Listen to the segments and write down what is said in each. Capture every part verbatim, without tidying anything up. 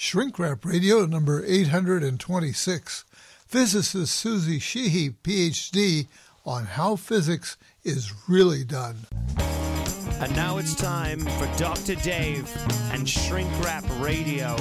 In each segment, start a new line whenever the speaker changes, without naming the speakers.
Shrink Wrap Radio number eight hundred twenty-six. Physicist Susie Sheehy, P H D, on how physics is really done.
And now it's time for Doctor Dave and Shrink Wrap Radio.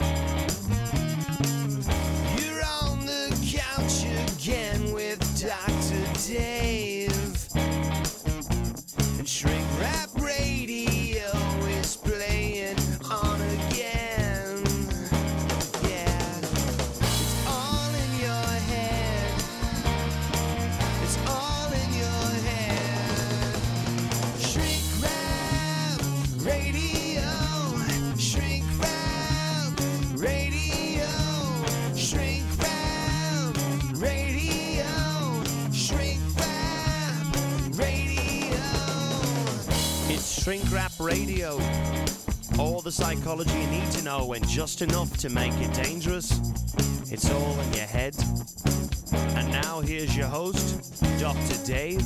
You're on the couch again with Doctor Dave. And Shrink Wrap Radio is playing on again. Yeah. It's all in your head. It's all in your head. Shrink Wrap Radio. Shrink Wrap Radio. Shrink Wrap Radio. Shrink Wrap Radio. It's Shrink Wrap Radio. All the psychology you need to know and just enough to make it dangerous. It's all in your head. And now here's your host, Doctor Dave.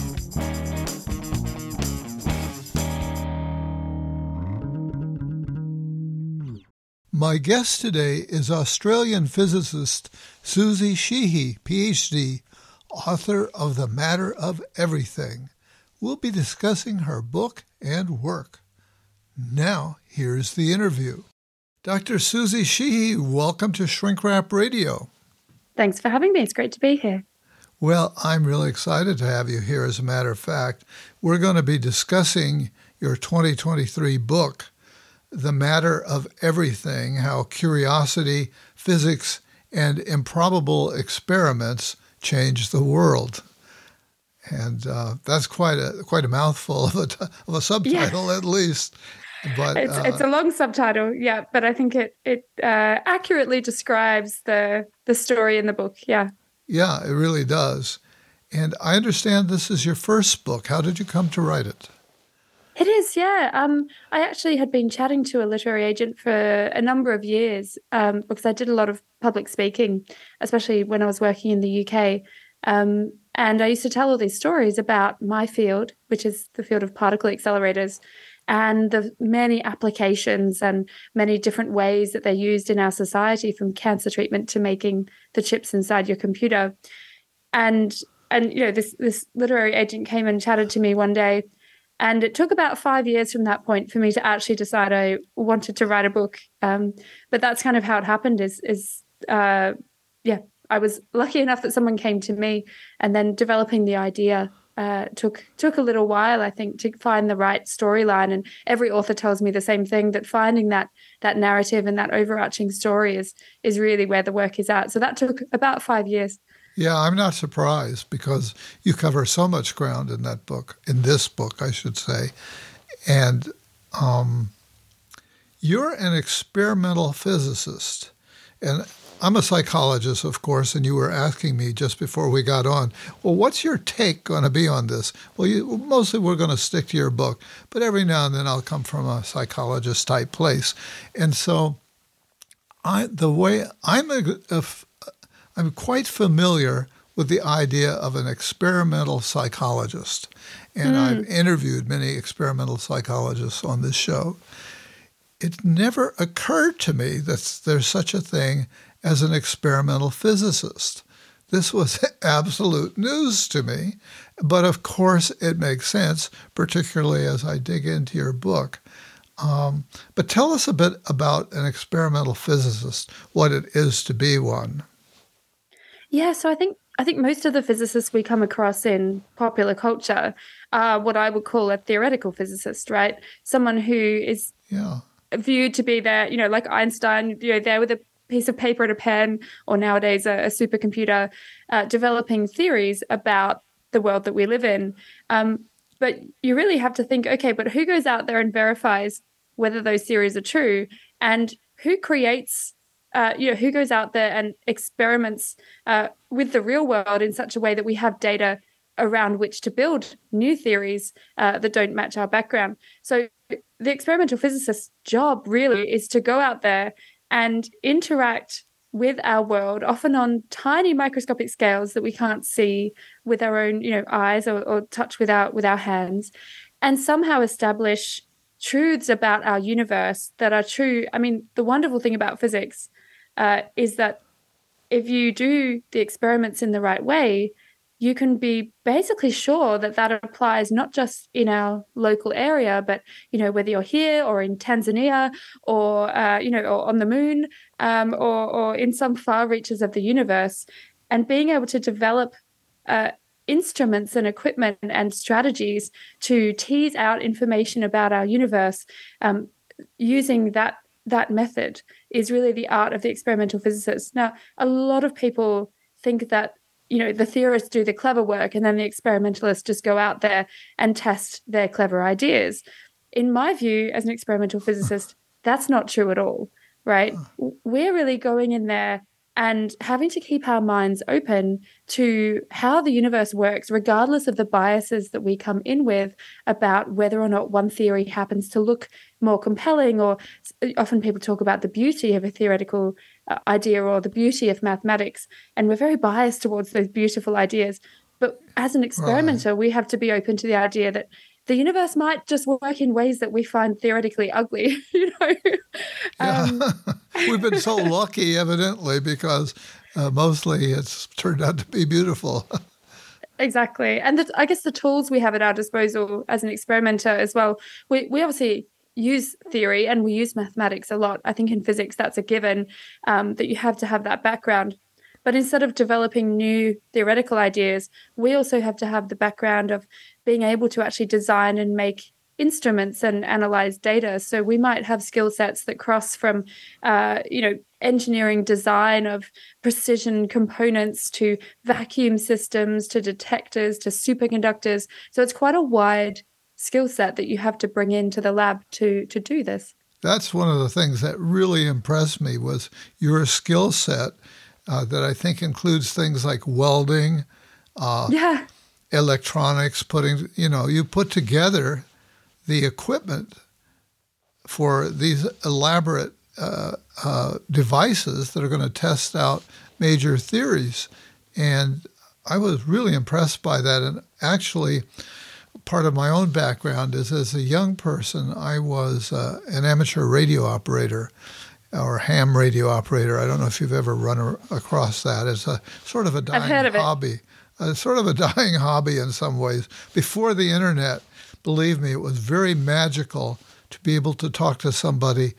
My guest today is Australian physicist Susie Sheehy, P H D, author of The Matter of Everything. We'll be discussing her book and work. Now, here's the interview. Doctor Susie Sheehy, welcome to Shrink Wrap Radio.
Thanks for having me. It's great to be here.
Well, I'm really excited to have you here. As a matter of fact, we're going to be discussing your twenty twenty-three book, The Matter of Everything, How Curiosity, Physics, and Improbable Experiments Change the World. And uh, that's quite a quite a mouthful of a, t- of a subtitle, yeah. At least. But
it's,
uh,
it's a long subtitle, yeah, but I think it it uh, accurately describes the the story in the book, yeah.
Yeah, it really does. And I understand this is your first book. How did you come to write it?
It is, yeah. Um, I actually had been chatting to a literary agent for a number of years um, because I did a lot of public speaking, especially when I was working in the U K. Um, and I used to tell all these stories about my field, which is the field of particle accelerators, and the many applications and many different ways that they're used in our society, from cancer treatment to making the chips inside your computer. And, and you know, this, this literary agent came and chatted to me one day, and it took about five years from that point for me to actually decide I wanted to write a book. Um, but that's kind of how it happened is, is uh, yeah, I was lucky enough that someone came to me, and then developing the idea uh, took took a little while, I think, to find the right storyline. And every author tells me the same thing, that finding that that narrative and that overarching story is is really where the work is at. So that took about five years.
Yeah, I'm not surprised because you cover so much ground in that book, in this book, I should say. And um, you're an experimental physicist. And I'm a psychologist, of course, and you were asking me just before we got on, well, what's your take going to be on this? Well, you, mostly we're going to stick to your book, but every now and then I'll come from a psychologist-type place. And so I, the way I'm a, a I'm quite familiar with the idea of an experimental psychologist, and mm. I've interviewed many experimental psychologists on this show. It never occurred to me that there's such a thing as an experimental physicist. This was absolute news to me, but of course it makes sense, particularly as I dig into your book. Um, but tell us a bit about an experimental physicist, what it is to be one.
Yeah, so I think I think most of the physicists we come across in popular culture are what I would call a theoretical physicist, right? Someone who is
yeah.
viewed to be there, you know, like Einstein, you know, there with a piece of paper and a pen, or nowadays a, a supercomputer, uh, developing theories about the world that we live in. Um, but you really have to think, okay, but who goes out there and verifies whether those theories are true, and who creates Uh, you know, who goes out there and experiments uh, with the real world in such a way that we have data around which to build new theories uh, that don't match our background. So the experimental physicist's job really is to go out there and interact with our world, often on tiny microscopic scales that we can't see with our own, you know, eyes or, or touch with our with our hands, and somehow establish truths about our universe that are true. I mean, the wonderful thing about physics uh, is that if you do the experiments in the right way, you can be basically sure that that applies not just in our local area, but, you know, whether you're here or in Tanzania or, uh, you know, or on the moon um, or, or in some far reaches of the universe. And being able to develop uh, instruments and equipment and strategies to tease out information about our universe um, using that that method is really the art of the experimental physicist. Now, a lot of people think that, you know, the theorists do the clever work and then the experimentalists just go out there and test their clever ideas. In my view, as an experimental physicist, that's not true at all, right? We're really going in there and having to keep our minds open to how the universe works, regardless of the biases that we come in with about whether or not one theory happens to look more compelling, or often people talk about the beauty of a theoretical uh, idea or the beauty of mathematics, and we're very biased towards those beautiful ideas. But as an experimenter, right, we have to be open to the idea that the universe might just work in ways that we find theoretically ugly, you know. Um,
yeah. We've been so lucky, evidently, because uh, mostly it's turned out to be beautiful.
Exactly. And the, I guess the tools we have at our disposal as an experimenter as well, we, we obviously use theory and we use mathematics a lot. I think in physics that's a given, um, that you have to have that background. But instead of developing new theoretical ideas, we also have to have the background of being able to actually design and make instruments and analyze data. So we might have skill sets that cross from, uh, you know, engineering design of precision components to vacuum systems to detectors to superconductors. So it's quite a wide skill set that you have to bring into the lab to to do this.
That's one of the things that really impressed me was your skill set. Uh, that I think includes things like welding, uh,
yeah.
electronics, putting, you know, you put together the equipment for these elaborate uh, uh, devices that are going to test out major theories. And I was really impressed by that. And actually, part of my own background is as a young person, I was uh, an amateur radio operator, or ham radio operator. I don't know if you've ever run a, across that. It's a sort of a dying
I've heard of
hobby, a sort of a dying hobby in some ways. Before the internet, believe me, it was very magical to be able to talk to somebody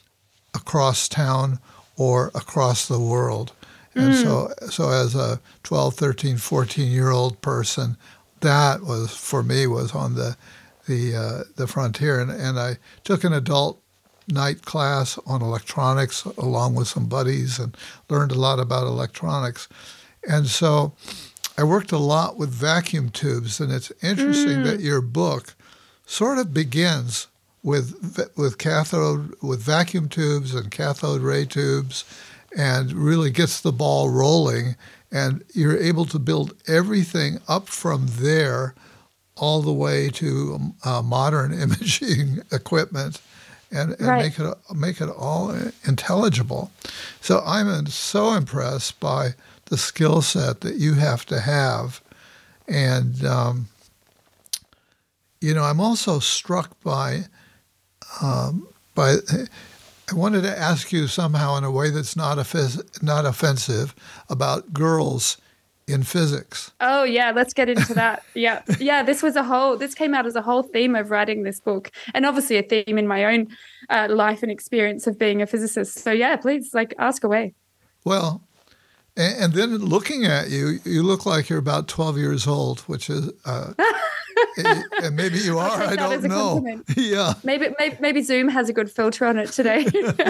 across town or across the world. And mm. so, so as a twelve, thirteen, fourteen-year-old person, that was, for me, was on the the uh, the frontier. And, and I took an adult night class on electronics along with some buddies and learned a lot about electronics. And so I worked a lot with vacuum tubes, and it's interesting mm. that your book sort of begins with with cathode with vacuum tubes and cathode ray tubes and really gets the ball rolling, and you're able to build everything up from there all the way to uh, modern imaging equipment. And, and
right.
make it make it all intelligible. So I'm so impressed by the skill set that you have to have, and um, you know I'm also struck by um, by. I wanted to ask you somehow in a way that's not offis- not offensive about girls in physics.
Oh yeah, let's get into that. Yeah. Yeah, this was a whole, this came out as a whole theme of writing this book, and obviously a theme in my own uh, life and experience of being a physicist. So yeah, please, like, ask away.
Well, and, and then looking at you, you look like you're about twelve years old, which is, uh, and maybe you are, I don't know. Yeah.
Maybe, maybe maybe Zoom has a good filter on it today.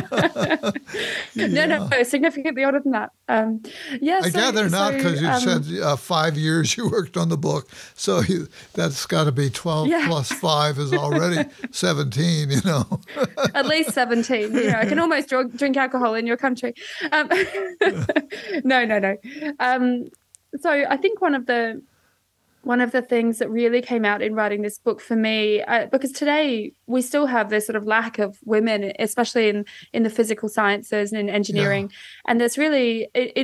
yeah. No, no, no, significantly older than that. Um, yeah.
I
so,
gather not, because
so,
you
um,
said uh, five years you worked on the book, so you, that's got to be twelve
yeah.
plus five is already seventeen. You know.
At least seventeen. You know, I can almost drink, drink alcohol in your country. Um, no, no, no. Um, so I think one of the One of the things that really came out in writing this book for me, uh, because today we still have this sort of lack of women, especially in, in the physical sciences and in engineering. Yeah. And there's really, in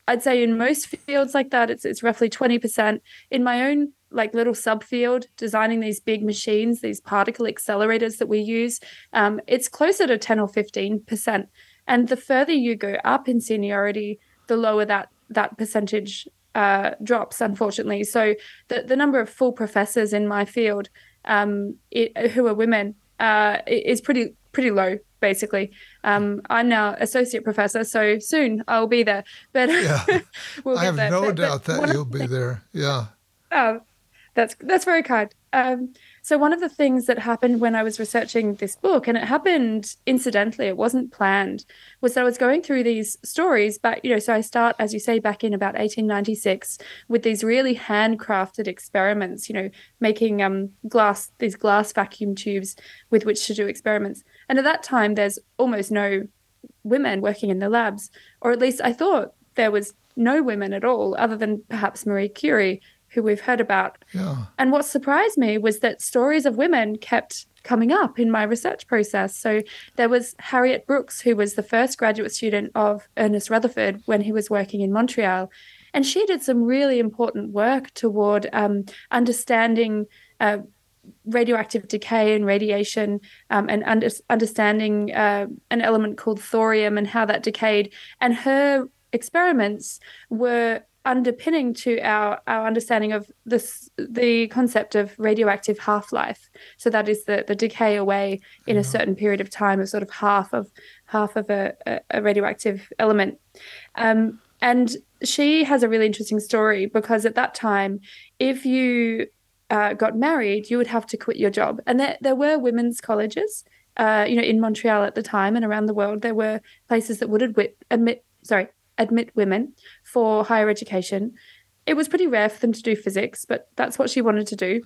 I'd say in most fields like that, it's it's roughly twenty percent. In my own like little subfield, designing these big machines, these particle accelerators that we use, um, it's closer to ten or fifteen percent. And the further you go up in seniority, the lower that that percentage uh, drops, unfortunately. So the, the number of full professors in my field um, it, who are women uh, is pretty pretty low, basically. Um, I'm now associate professor, so soon I'll be there. But
yeah.
we'll
I have
there.
no
but,
doubt
but
that you'll be things, there. Yeah.
Oh, that's that's very kind. Um, so one of the things that happened when I was researching this book, and it happened incidentally, it wasn't planned, was that I was going through these stories back, you know, so I start, as you say, back in about eighteen ninety-six with these really handcrafted experiments, you know, making um glass, these glass vacuum tubes with which to do experiments. And at that time, there's almost no women working in the labs, or at least I thought there was no women at all, other than perhaps Marie Curie, who we've heard about.
Yeah.
And what surprised me was that stories of women kept coming up in my research process. So there was Harriet Brooks, who was the first graduate student of Ernest Rutherford when he was working in Montreal. And she did some really important work toward um, understanding uh, radioactive decay and radiation um, and under- understanding uh, an element called thorium and how that decayed. And her experiments were underpinning to our, our understanding of this, the concept of radioactive half-life. So that is the, the decay away in yeah. a certain period of time of sort of half of half of a, a radioactive element. Um, and she has a really interesting story because at that time, if you uh, got married, you would have to quit your job. And there, there were women's colleges, uh, you know, in Montreal at the time and around the world. There were places that would admit, admit sorry, admit women for higher education. It was pretty rare for them to do physics, but that's what she wanted to do.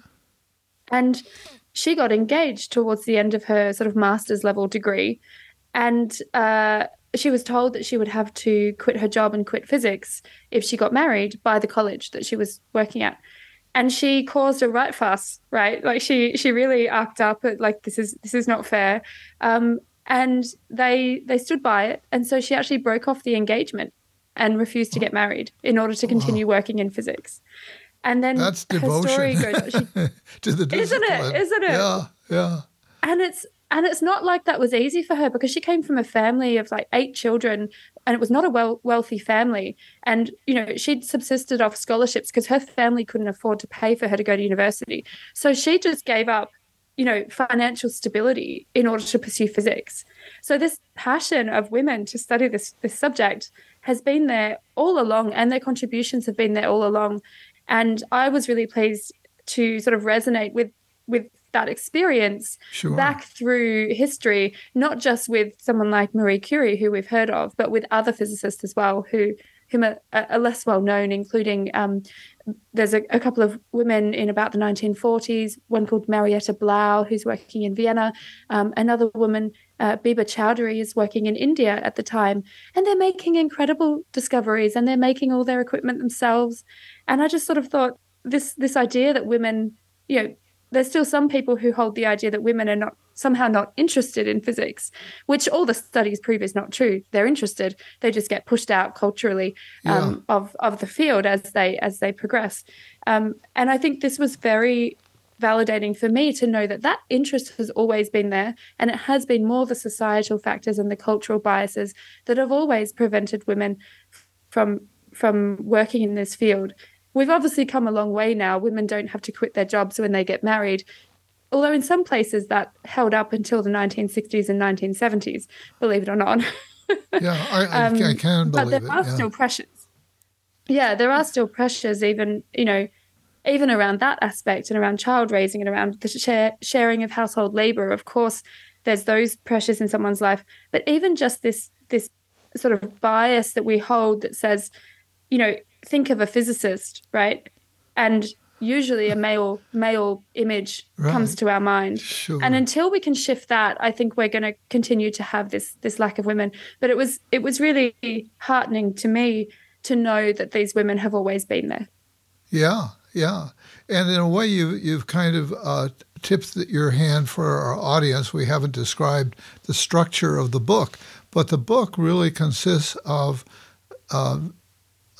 And she got engaged towards the end of her sort of master's level degree. And uh, she was told that she would have to quit her job and quit physics if she got married by the college that she was working at. And she caused a right fuss, right? Like she she really arced up at like, this is this is not fair. Um, and they they stood by it. And so she actually broke off the engagement and refused to get married in order to continue wow. working in physics. And then
that's
her
devotion
story goes, she,
to the discipline.
Isn't it? Isn't it?
Yeah, yeah.
And it's and it's not like that was easy for her because she came from a family of like eight children, and it was not a well, wealthy family. And, you know, she'd subsisted off scholarships because her family couldn't afford to pay for her to go to university. So she just gave up, you know, financial stability in order to pursue physics. So this passion of women to study this this subject has been there all along, and their contributions have been there all along. And I was really pleased to sort of resonate with with that experience
sure.
back through history, not just with someone like Marie Curie, who we've heard of, but with other physicists as well, who whom are, are less well known, including um, there's a, a couple of women in about the nineteen forties, one called Marietta Blau, who's working in Vienna, um, another woman, uh, Biba Chowdhury, is working in India at the time, and they're making incredible discoveries, and they're making all their equipment themselves. And I just sort of thought this this idea that women, you know, there's still some people who hold the idea that women are not somehow not interested in physics, which all the studies prove is not true. They're interested. They just get pushed out culturally um, yeah. of of the field as they as they progress. Um, and I think this was very validating for me to know that that interest has always been there, and it has been more the societal factors and the cultural biases that have always prevented women from from working in this field. We've obviously come a long way now. Women don't have to quit their jobs when they get married, although in some places that held up until the nineteen sixties and nineteen seventies, believe it or not.
yeah, I, I, um, I can believe it.
But there are
yeah.
still pressures. Yeah, there are still pressures even, you know, even around that aspect and around child raising and around the share, sharing of household labor. Of course, there's those pressures in someone's life. But even just this this sort of bias that we hold that says, you know, think of a physicist, right? And usually a male male image right. comes to our mind.
Sure.
And until we can shift that, I think we're going to continue to have this this lack of women. But it was it was really heartening to me to know that these women have always been there.
Yeah, yeah. And in a way, you, you've kind of uh, tipped your hand for our audience. We haven't described the structure of the book, but the book really consists of uh,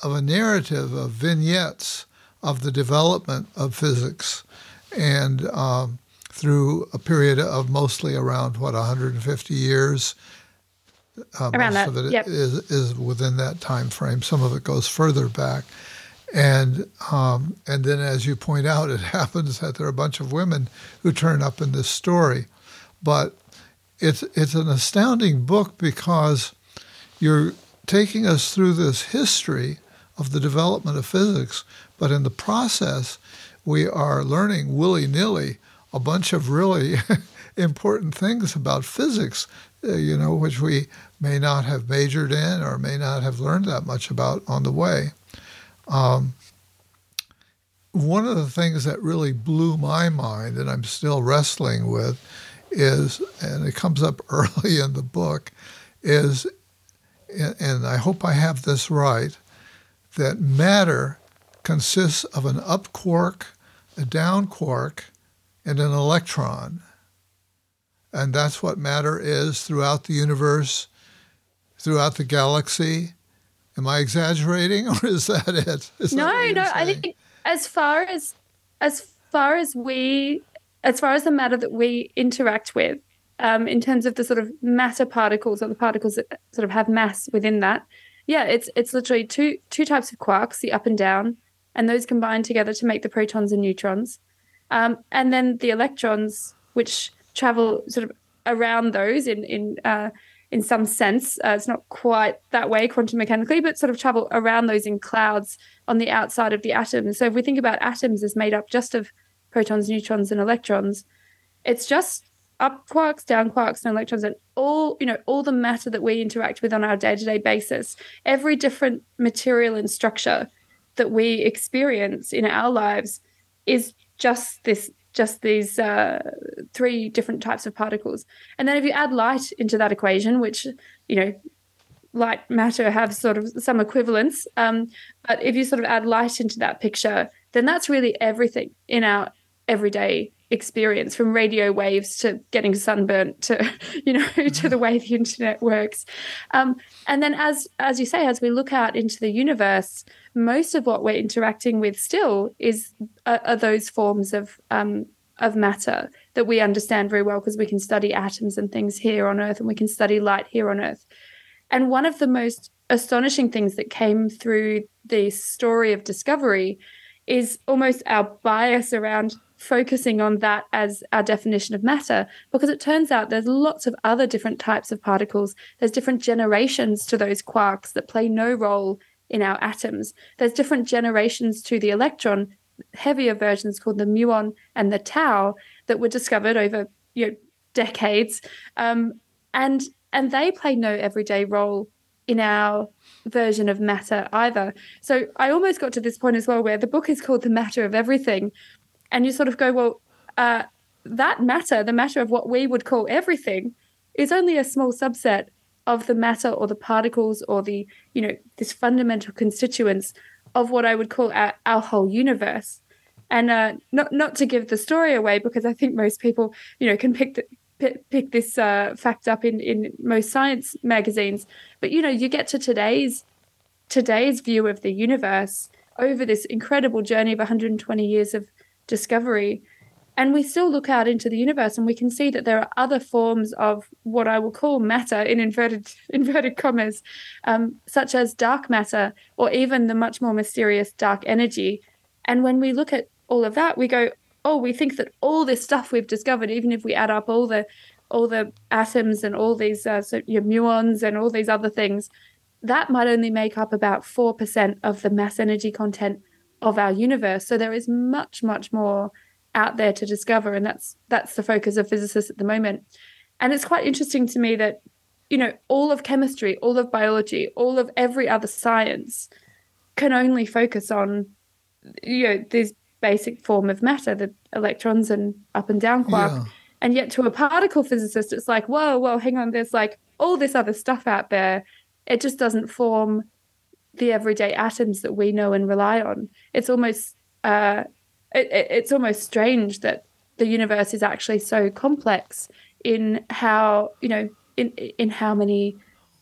of a narrative of vignettes of the development of physics, and um, through a period of mostly around what one hundred fifty years. Uh,
Around
most
that,
of it
yep.
is is within that time frame. Some of it goes further back, and um, and then, as you point out, it happens that there are a bunch of women who turn up in this story. But it's it's an astounding book because you're taking us through this history of the development of physics, but in the process, we are learning willy-nilly a bunch of really important things about physics, uh, you know, which we may not have majored in or may not have learned that much about on the way. Um, one of the things that really blew my mind, and I'm still wrestling with, is, and it comes up early in the book, is, and I hope I have this right, that matter consists of an up quark, a down quark, and an electron. And that's what matter is throughout the universe, throughout the galaxy. Am I exaggerating, or is that it? Is
no,
that what you're
no. I
saying?
think as far as as far as we, as far as the matter that we interact with, um, in terms of the sort of matter particles or the particles that sort of have mass within that, yeah, it's it's literally two two types of quarks, the up and down, and those combine together to make the protons and neutrons, um, and then the electrons, which travel sort of around those in in uh, in some sense. Uh, it's not quite that way quantum mechanically, but sort of travel around those in clouds on the outside of the atom. So if we think about atoms as made up just of protons, neutrons, and electrons, it's just up quarks, down quarks, and electrons, and all, you know, all the matter that we interact with on our day-to-day basis. Every different material and structure that we experience in our lives is just this just these uh, three different types of particles. And then if you add light into that equation, which, you know, light, matter have sort of some equivalence, um, but if you sort of add light into that picture, then that's really everything in our everyday experience, from radio waves to getting sunburnt to, you know, to the way the internet works. Um, and then as as you say, as we look out into the universe, most of what we're interacting with still is are, are those forms of um, of matter that we understand very well, because we can study atoms and things here on Earth, and we can study light here on Earth. And one of the most astonishing things that came through the story of discovery is almost our bias around focusing on that as our definition of matter, because it turns out there's lots of other different types of particles. There's different generations to those quarks that play no role in our atoms. There's different generations to the electron, heavier versions called the muon and the tau, that were discovered over, you know, decades, um, and and they play no everyday role in our version of matter either. So I almost got to this point as well, where the book is called The Matter of Everything, and you sort of go, well, uh, that matter, the matter of what we would call everything, is only a small subset of the matter or the particles or the, you know, this fundamental constituents of what I would call our, our whole universe. And uh, not not to give the story away, because I think most people, you know, can pick the, pick, pick this uh, fact up in, in most science magazines. But, you know, you get to today's today's view of the universe over this incredible journey of one hundred twenty years of discovery, and we still look out into the universe and we can see that there are other forms of what I will call matter in inverted inverted commas, um, such as dark matter, or even the much more mysterious dark energy. And when we look at all of that, we go, oh, we think that all this stuff we've discovered, even if we add up all the all the atoms and all these uh, so your muons and all these other things, that might only make up about four percent of the mass energy content of our universe. So there is much, much more out there to discover, and that's that's the focus of physicists at the moment. And it's quite interesting to me that, you know, all of chemistry, all of biology, all of every other science can only focus on, you know, this basic form of matter, the electrons and up and down quark. Yeah. And yet to a particle physicist, it's like, whoa, whoa, hang on, there's like all this other stuff out there. It just doesn't form the everyday atoms that we know and rely on. It's almost uh, it, it's almost strange that the universe is actually so complex in how, you know, in in how many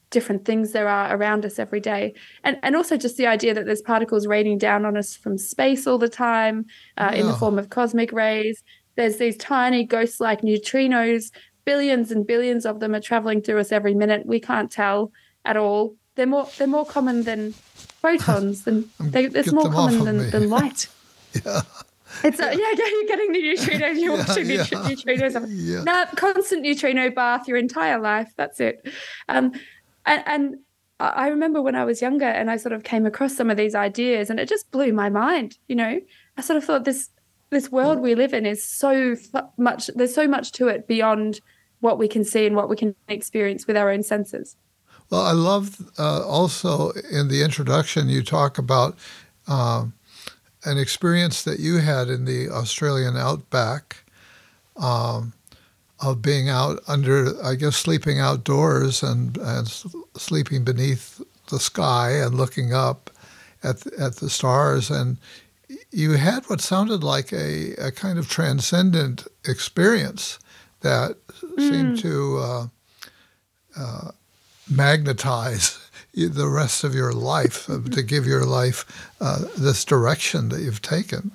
different things there are around us every day. And and also just the idea that there's particles raining down on us from space all the time uh,
Yeah.
in the form of cosmic rays. There's these tiny ghost-like neutrinos. Billions and billions of them are traveling through us every minute. We can't tell at all. They're more they're more common than photons. Than they, it's
Get
more
them off
common
of
than,
me.
than light.
Yeah.
It's a, yeah, yeah, you're getting the neutrinos. You're
Yeah,
watching
yeah.
neut- neutrinos.
Yeah.
No, constant neutrino bath your entire life. That's it. Um, and, and I remember when I was younger, and I sort of came across some of these ideas, and it just blew my mind. You know, I sort of thought this this world we live in is so much. There's so much to it beyond what we can see and what we can experience with our own senses.
Well, I love uh, also in the introduction you talk about um, an experience that you had in the Australian outback um, of being out under, I guess, sleeping outdoors and, and sleeping beneath the sky and looking up at at the stars. And you had what sounded like a, a kind of transcendent experience that mm. seemed to uh, uh, magnetize the rest of your life, mm-hmm. to give your life uh, this direction that you've taken.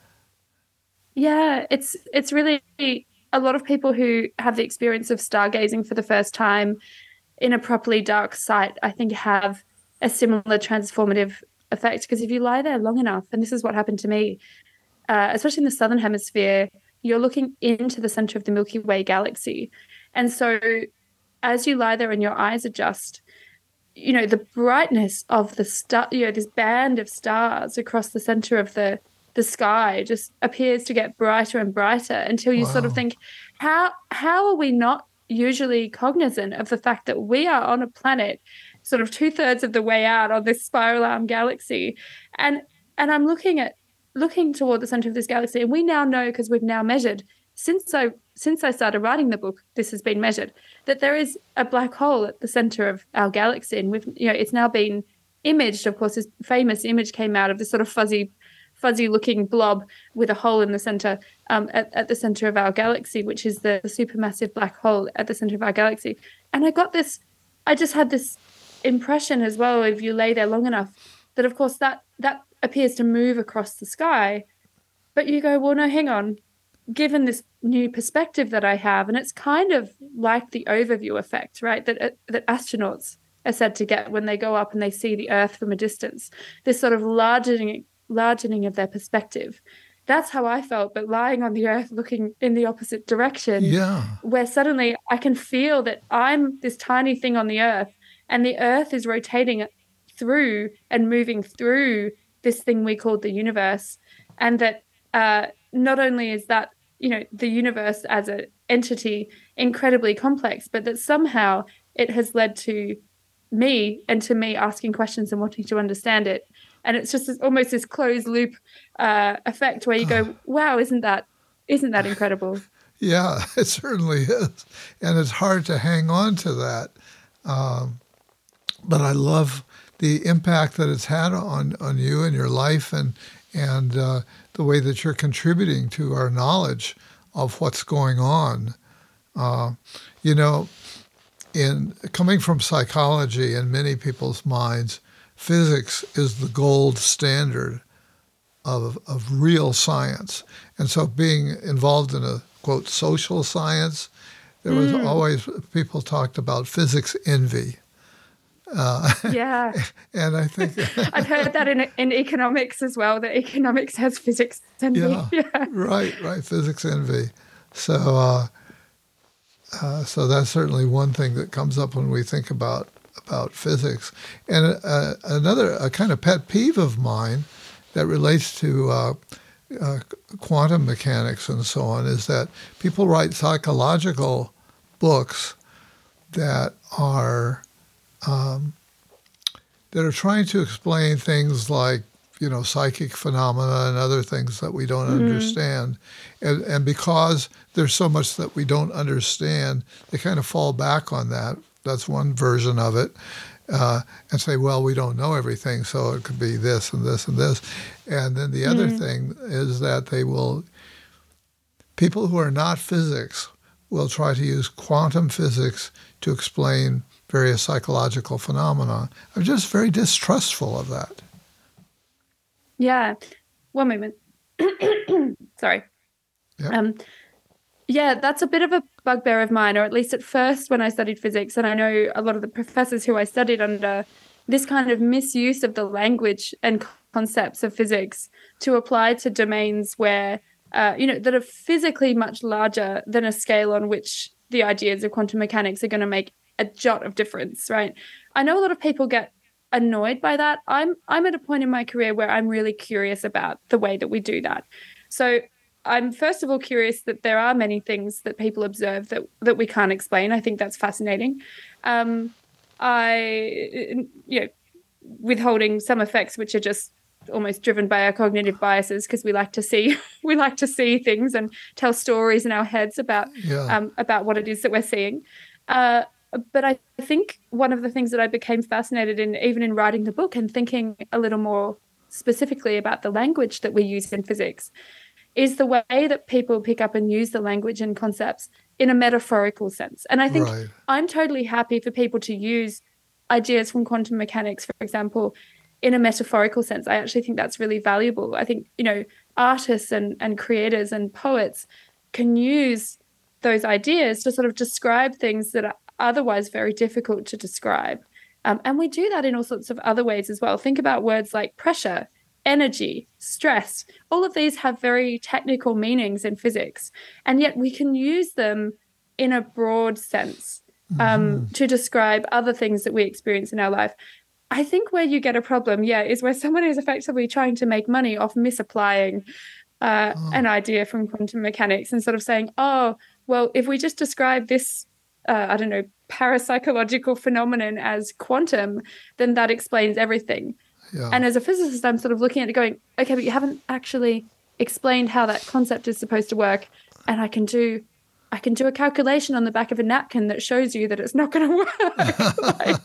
Yeah, it's it's really a lot of people who have the experience of stargazing for the first time in a properly dark site, I think, have a similar transformative effect. Because if you lie there long enough, and this is what happened to me, uh, especially in the southern hemisphere, you're looking into the center of the Milky Way galaxy. And so as you lie there and your eyes adjust, you know, the brightness of the star, you know, this band of stars across the center of the, the sky just appears to get brighter and brighter until you wow. sort of think, how how are we not usually cognizant of the fact that we are on a planet sort of two-thirds of the way out on this spiral arm galaxy? And and I'm looking at looking toward the center of this galaxy, and we now know, because we've now measured, since I since I started writing the book, this has been measured, that there is a black hole at the center of our galaxy, and we've you know it's now been imaged. Of course, this famous image came out of this sort of fuzzy, fuzzy-looking blob with a hole in the center um, at, at the center of our galaxy, which is the, the supermassive black hole at the center of our galaxy. And I got this, I just had this impression as well, if you lay there long enough, that of course that that appears to move across the sky, but you go, well, no, hang on. Given this new perspective that I have, and it's kind of like the overview effect, right, that uh, that astronauts are said to get when they go up and they see the Earth from a distance, this sort of largening, largening of their perspective. That's how I felt, but lying on the Earth looking in the opposite direction,
yeah.
where suddenly I can feel that I'm this tiny thing on the Earth, and the Earth is rotating through and moving through this thing we call the universe, and that uh, not only is that, you know, the universe as an entity incredibly complex, but that somehow it has led to me and to me asking questions and wanting to understand it. And it's just this, almost this closed loop uh, effect where you go, wow, isn't that isn't that incredible?
Yeah, it certainly is. And it's hard to hang on to that. Um, but I love the impact that it's had on, on you and your life, and and uh, the way that you're contributing to our knowledge of what's going on. Uh, you know, in coming from psychology, in many people's minds, physics is the gold standard of of real science. And so being involved in a, quote, social science, there was mm. always, people talked about physics envy. Uh,
yeah.
And I think...
I've heard that in in economics as well, that economics has physics envy.
Yeah,
yeah.
right, right, physics envy. So, uh, uh, so that's certainly one thing that comes up when we think about about physics. And uh, another a kind of pet peeve of mine that relates to uh, uh, quantum mechanics and so on is that people write psychological books that are um, that are trying to explain things like, you know, psychic phenomena and other things that we don't mm-hmm. understand. And, and because there's so much that we don't understand, they kind of fall back on that. That's one version of it. Uh, and say, well, we don't know everything, so it could be this and this and this. And then the other mm-hmm. thing is that they will, people who are not physics will try to use quantum physics to explain various psychological phenomena. I'm just very distrustful of that.
Yeah. One moment. Sorry.
Yep.
Um, yeah, that's a bit of a bugbear of mine, or at least at first when I studied physics, and I know a lot of the professors who I studied under, this kind of misuse of the language and concepts of physics to apply to domains where, uh, you know, that are physically much larger than a scale on which the ideas of quantum mechanics are going to make a jot of difference, right? I know a lot of people get annoyed by that. I'm I'm at a point in my career where I'm really curious about the way that we do that. So I'm first of all curious that there are many things that people observe that that we can't explain. I think that's fascinating. Um, I, you know, withholding some effects which are just almost driven by our cognitive biases, because we like to see we like to see things and tell stories in our heads about
Yeah.
um, about what it is that we're seeing. Uh, but I think one of the things that I became fascinated in, even in writing the book and thinking a little more specifically about the language that we use in physics, is the way that people pick up and use the language and concepts in a metaphorical sense. And I think
Right.
I'm totally happy for people to use ideas from quantum mechanics, for example, in a metaphorical sense. I actually think that's really valuable. I think, you know, artists and, and creators and poets can use those ideas to sort of describe things that are otherwise very difficult to describe. Um, and we do that in all sorts of other ways as well. Think about words like pressure, energy, stress. All of these have very technical meanings in physics, and yet we can use them in a broad sense um,
Mm-hmm.
to describe other things that we experience in our life. I think where you get a problem, yeah, is where someone is effectively trying to make money off misapplying uh,
Oh.
an idea from quantum mechanics and sort of saying, oh, well, if we just describe this, uh, I don't know, parapsychological phenomenon as quantum, then that explains everything.
Yeah.
And as a physicist, I'm sort of looking at it going, okay, but you haven't actually explained how that concept is supposed to work. And I can do I can do a calculation on the back of a napkin that shows you that it's not going to work. like,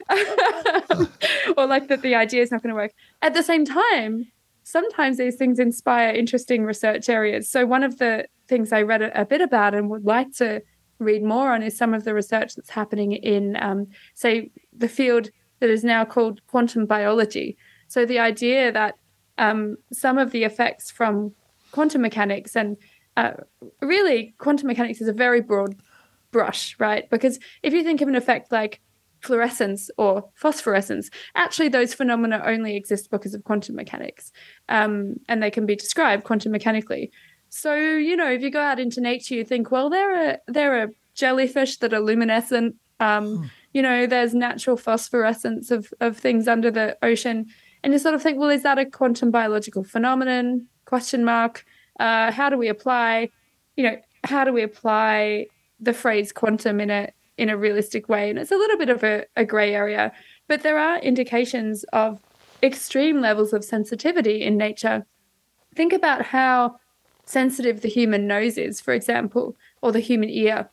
or like that the idea is not going to work. At the same time, sometimes these things inspire interesting research areas. So one of the things I read a, a bit about and would like to read more on is some of the research that's happening in, um, say, the field that is now called quantum biology. So the idea that um, some of the effects from quantum mechanics, and uh, really quantum mechanics is a very broad brush, right? Because if you think of an effect like fluorescence or phosphorescence, actually those phenomena only exist because of quantum mechanics, um, and they can be described quantum mechanically. So, you know, if you go out into nature, you think, well, there are there are jellyfish that are luminescent. Um,
Hmm.
You know, there's natural phosphorescence of, of things under the ocean. And you sort of think, well, is that a quantum biological phenomenon? Question mark. Uh, how do we apply, you know, how do we apply the phrase quantum in a in a realistic way? And it's a little bit of a, a gray area, but there are indications of extreme levels of sensitivity in nature. Think about how sensitive the human nose is, for example, or the human ear.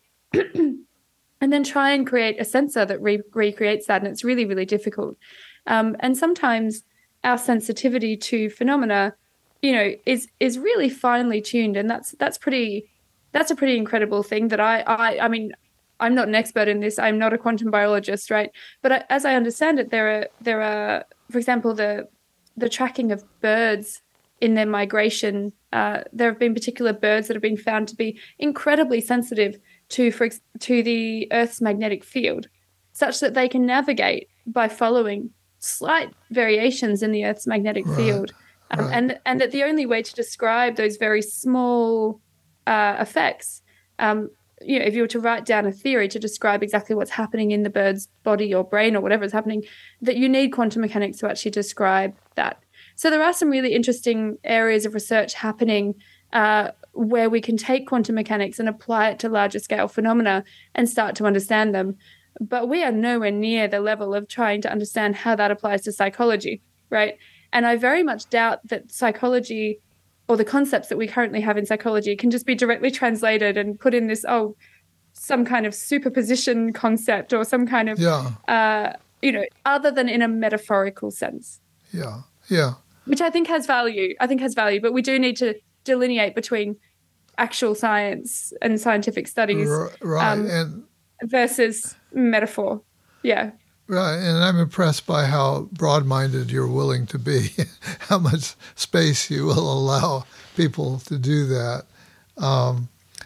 And then try and create a sensor that re- recreates that. And it's really, really difficult. Um, and sometimes our sensitivity to phenomena, you know, is is really finely tuned. And that's that's pretty that's a pretty incredible thing that I I I mean, I'm not an expert in this. I'm not a quantum biologist, right? But I, as I understand it, there are there are, for example, the the tracking of birds in their migration. Uh, there have been particular birds that have been found to be incredibly sensitive to for to the Earth's magnetic field, such that they can navigate by following slight variations in the Earth's magnetic
Right,
field, um,
right.
and and that the only way to describe those very small uh, effects, um, you know, if you were to write down a theory to describe exactly what's happening in the bird's body or brain or whatever is happening, that you need quantum mechanics to actually describe that. So there are some really interesting areas of research happening uh, where we can take quantum mechanics and apply it to larger scale phenomena and start to understand them. But we are nowhere near the level of trying to understand how that applies to psychology, right? And I very much doubt that psychology or the concepts that we currently have in psychology can just be directly translated and put in this, oh, some kind of superposition concept or some kind of,
Yeah,
uh, you know, other than in a metaphorical sense,
yeah, yeah.
which I think has value. I think has value, but we do need to delineate between actual science and scientific studies
R- right.
um,
and
versus metaphor. Yeah.
Right, and I'm impressed by how broad-minded you're willing to be, how much space you will allow people to do that. Um,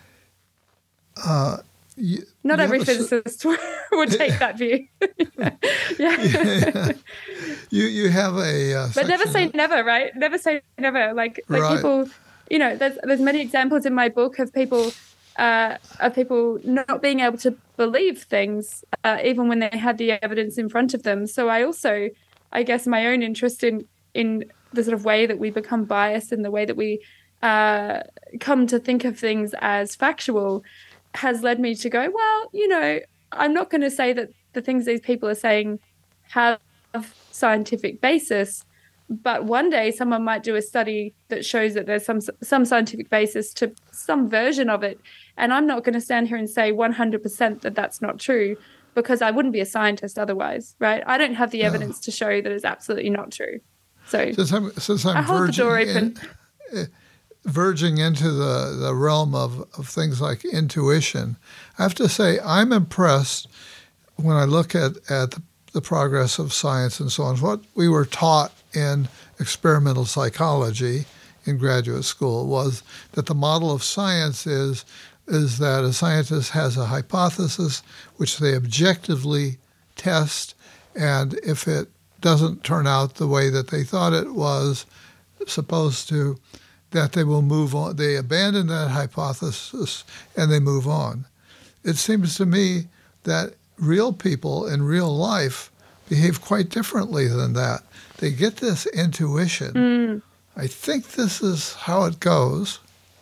uh, you,
Not
you
every
a,
physicist would take that view. yeah.
yeah. You you have a uh,
But never say
of,
never, right? Never say never. Like like
right.
people, you know, there's there's many examples in my book of people uh, of people not being able to believe things uh, even when they had the evidence in front of them. So I also, I guess, my own interest in in the sort of way that we become biased and the way that we uh, come to think of things as factual has led me to go, well, you know, I'm not going to say that the things these people are saying have scientific basis, but one day someone might do a study that shows that there's some some scientific basis to some version of it, and I'm not going to stand here and say one hundred percent that that's not true, because I wouldn't be a scientist otherwise, right? I don't have the
No.
evidence to show that it's absolutely not true. So
since I'm, since I'm
I hold the door
verging,
open.
in, verging into the, the realm of, of things like intuition, I have to say I'm impressed when I look at, at the, the progress of science and so on. What we were taught in experimental psychology in graduate school was that the model of science is is that a scientist has a hypothesis which they objectively test, and if it doesn't turn out the way that they thought it was supposed to, that they will move on. They abandon that hypothesis and they move on. It seems to me that real people in real life behave quite differently than that. They get this intuition.
Mm.
I think this is how it goes,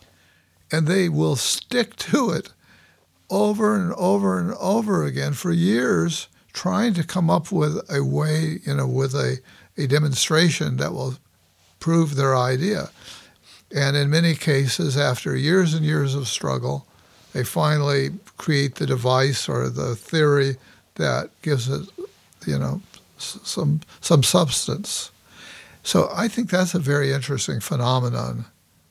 and they will stick to it over and over and over again for years, trying to come up with a way, you know, with a, a demonstration that will prove their idea. And in many cases, after years and years of struggle, they finally create the device or the theory that gives it, you know, some some substance. So I think that's a very interesting phenomenon.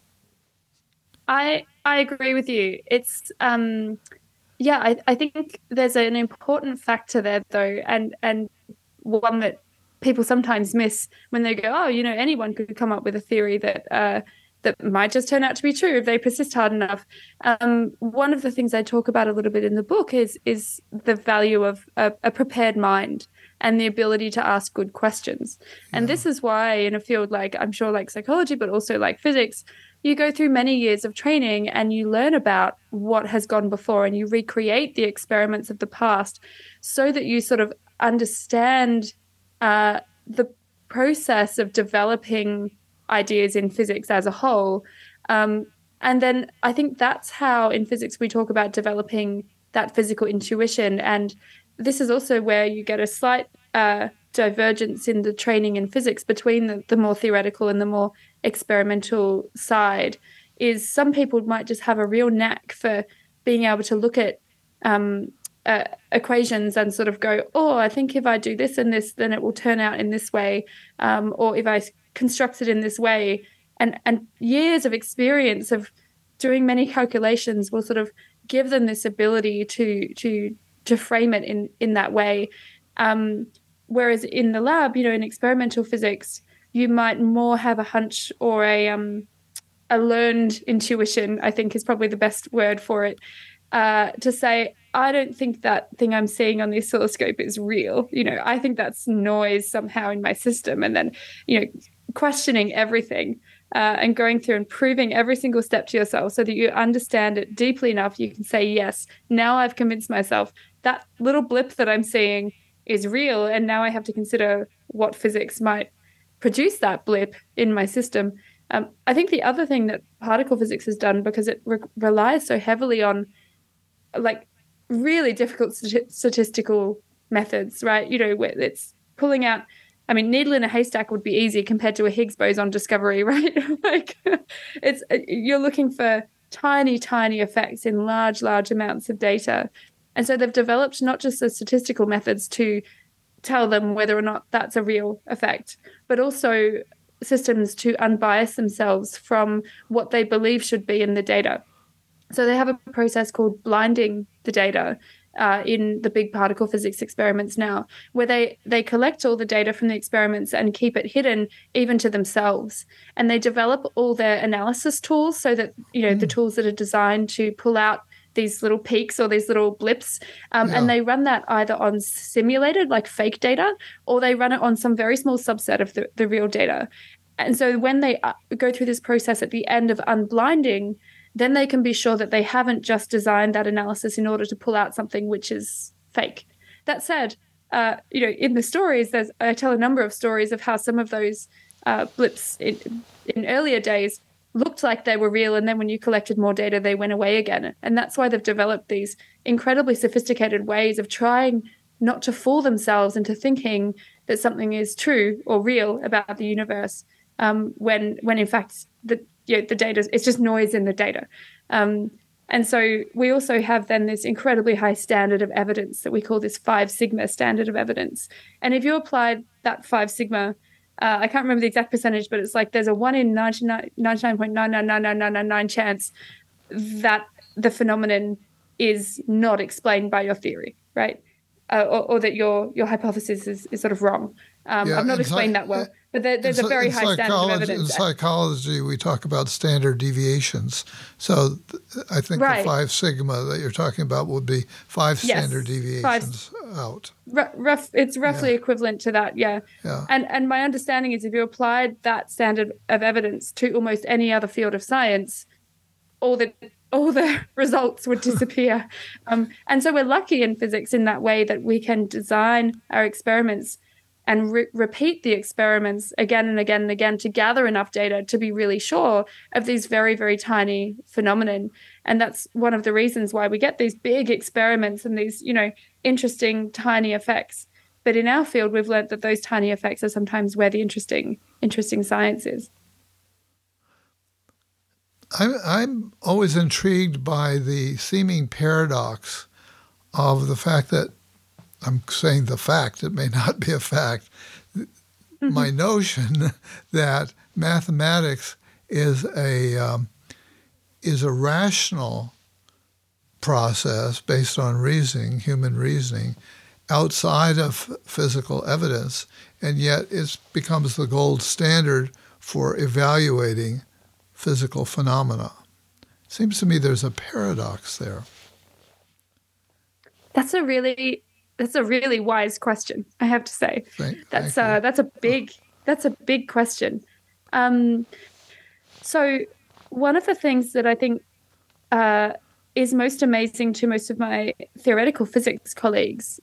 I I agree with you. It's um yeah, I, I think there's an important factor there though, and and one that people sometimes miss when they go, oh, you know, anyone could come up with a theory that uh, that might just turn out to be true if they persist hard enough. Um, one of the things I talk about a little bit in the book is is the value of a, a prepared mind and the ability to ask good questions. And
Yeah.
this is why in a field like, I'm sure like psychology, but also like physics, you go through many years of training and you learn about what has gone before and you recreate the experiments of the past so that you sort of understand uh, the process of developing ideas in physics as a whole. Um, and then I think that's how in physics we talk about developing that physical intuition. And this is also where you get a slight uh, divergence in the training in physics between the, the more theoretical and the more experimental side, is some people might just have a real knack for being able to look at um, uh, equations and sort of go, oh, I think if I do this and this, then it will turn out in this way. Um, or if I construct it in this way, and, and years of experience of doing many calculations will sort of give them this ability to to to frame it in, in that way. Um, whereas in the lab, you know, in experimental physics, you might more have a hunch or a um, a learned intuition, I think is probably the best word for it, uh, to say, I don't think that thing I'm seeing on the oscilloscope is real. You know, I think that's noise somehow in my system. And then, you know, questioning everything uh, and going through and proving every single step to yourself so that you understand it deeply enough. You can say, yes, now I've convinced myself that little blip that I'm seeing is real. And now I have to consider what physics might produce that blip in my system. Um, I think the other thing that particle physics has done, because it re- relies so heavily on like really difficult st- statistical methods, right? You know, where it's pulling out, I mean, needle in a haystack would be easy compared to a Higgs boson discovery, right? Like it's, you're looking for tiny, tiny effects in large, large amounts of data. And so they've developed not just the statistical methods to tell them whether or not that's a real effect, but also systems to unbias themselves from what they believe should be in the data. So they have a process called blinding the data, uh, in the big particle physics experiments now, where they, they collect all the data from the experiments and keep it hidden even to themselves. And they develop all their analysis tools so that, you know, mm. the tools that are designed to pull out these little peaks or these little blips, um, yeah. and they run that either on simulated, like fake data, or they run it on some very small subset of the, the real data. And so when they go through this process at the end of unblinding, then they can be sure that they haven't just designed that analysis in order to pull out something which is fake. That said, uh, you know, in the stories, there's I tell a number of stories of how some of those uh, blips in, in earlier days looked like they were real, and then when you collected more data, they went away again. And that's why they've developed these incredibly sophisticated ways of trying not to fool themselves into thinking that something is true or real about the universe, um, when when in fact the you know, the data, it's just noise in the data. Um, and so we also have then this incredibly high standard of evidence that we call this five sigma standard of evidence. And if you applied that five sigma, uh, I can't remember the exact percentage, but it's like there's a one in ninety-nine point nine nine nine nine nine nine nine chance that the phenomenon is not explained by your theory, right? Uh, or, or that your your hypothesis is, is sort of wrong. Um, yeah, I've not explained psych- that well, but there, there's a very high standard of evidence.
In psychology, we talk about standard deviations. So th- I think right. the five sigma that you're talking about would be five yes, standard deviations five, out.
R- rough, it's roughly yeah. equivalent to that, yeah.
yeah.
And and my understanding is if you applied that standard of evidence to almost any other field of science, all the all the results would disappear. um, and so we're lucky in physics in that way that we can design our experiments and re- repeat the experiments again and again and again to gather enough data to be really sure of these very, very tiny phenomenon. And that's one of the reasons why we get these big experiments and these, you know, interesting tiny effects. But in our field, we've learned that those tiny effects are sometimes where the interesting, interesting science is.
I'm, I'm always intrigued by the seeming paradox of the fact that, I'm saying the fact, it may not be a fact, mm-hmm. my notion that mathematics is a um, is a rational process based on reasoning, human reasoning, outside of physical evidence, and yet it becomes the gold standard for evaluating physical phenomena. Seems to me there's a paradox there.
That's a really that's a really wise question, I have to say.
Thank,
that's
thank
uh, that's a big that's a big question. Um, so one of the things that I think uh, is most amazing to most of my theoretical physics colleagues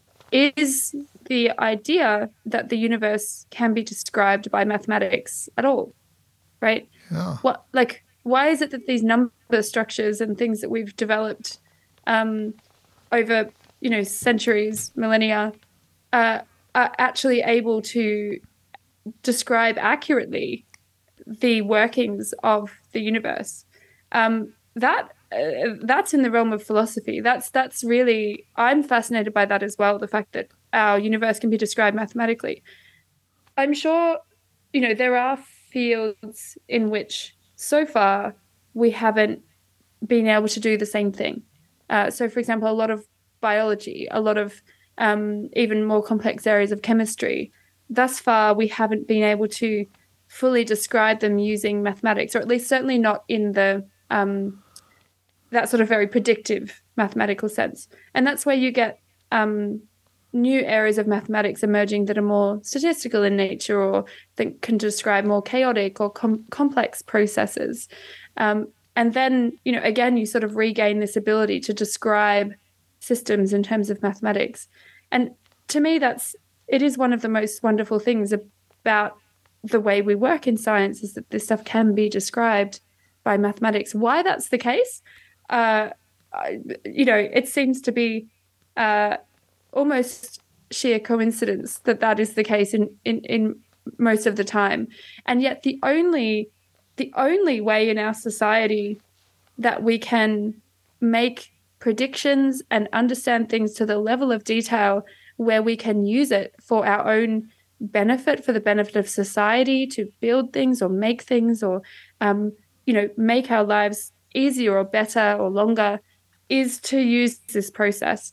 is the idea that the universe can be described by mathematics at all, right?
Yeah.
What, like, why is it that these number structures and things that we've developed um, over, you know, centuries, millennia, uh, are actually able to describe accurately the workings of the universe? Um, that uh, that's in the realm of philosophy. That's that's really, I'm fascinated by that as well. The fact that our universe can be described mathematically. I'm sure, you know, there are fields in which so far we haven't been able to do the same thing. Uh, so, for example, a lot of biology, a lot of um, even more complex areas of chemistry, thus far we haven't been able to fully describe them using mathematics, or at least certainly not in the um, that sort of very predictive mathematical sense. And that's where you get um, new areas of mathematics emerging that are more statistical in nature, or that can describe more chaotic or com- complex processes. Um, and then, you know, again, you sort of regain this ability to describe systems in terms of mathematics. And to me, that's it is one of the most wonderful things about the way we work in science, is that this stuff can be described by mathematics. Why that's the case, uh, you know, it seems to be uh, almost sheer coincidence that that is the case in, in, in most of the time. And yet the only the only way in our society that we can make predictions and understand things to the level of detail where we can use it for our own benefit, for the benefit of society, to build things or make things, or um, you know, make our lives easier or better or longer, is to use this process.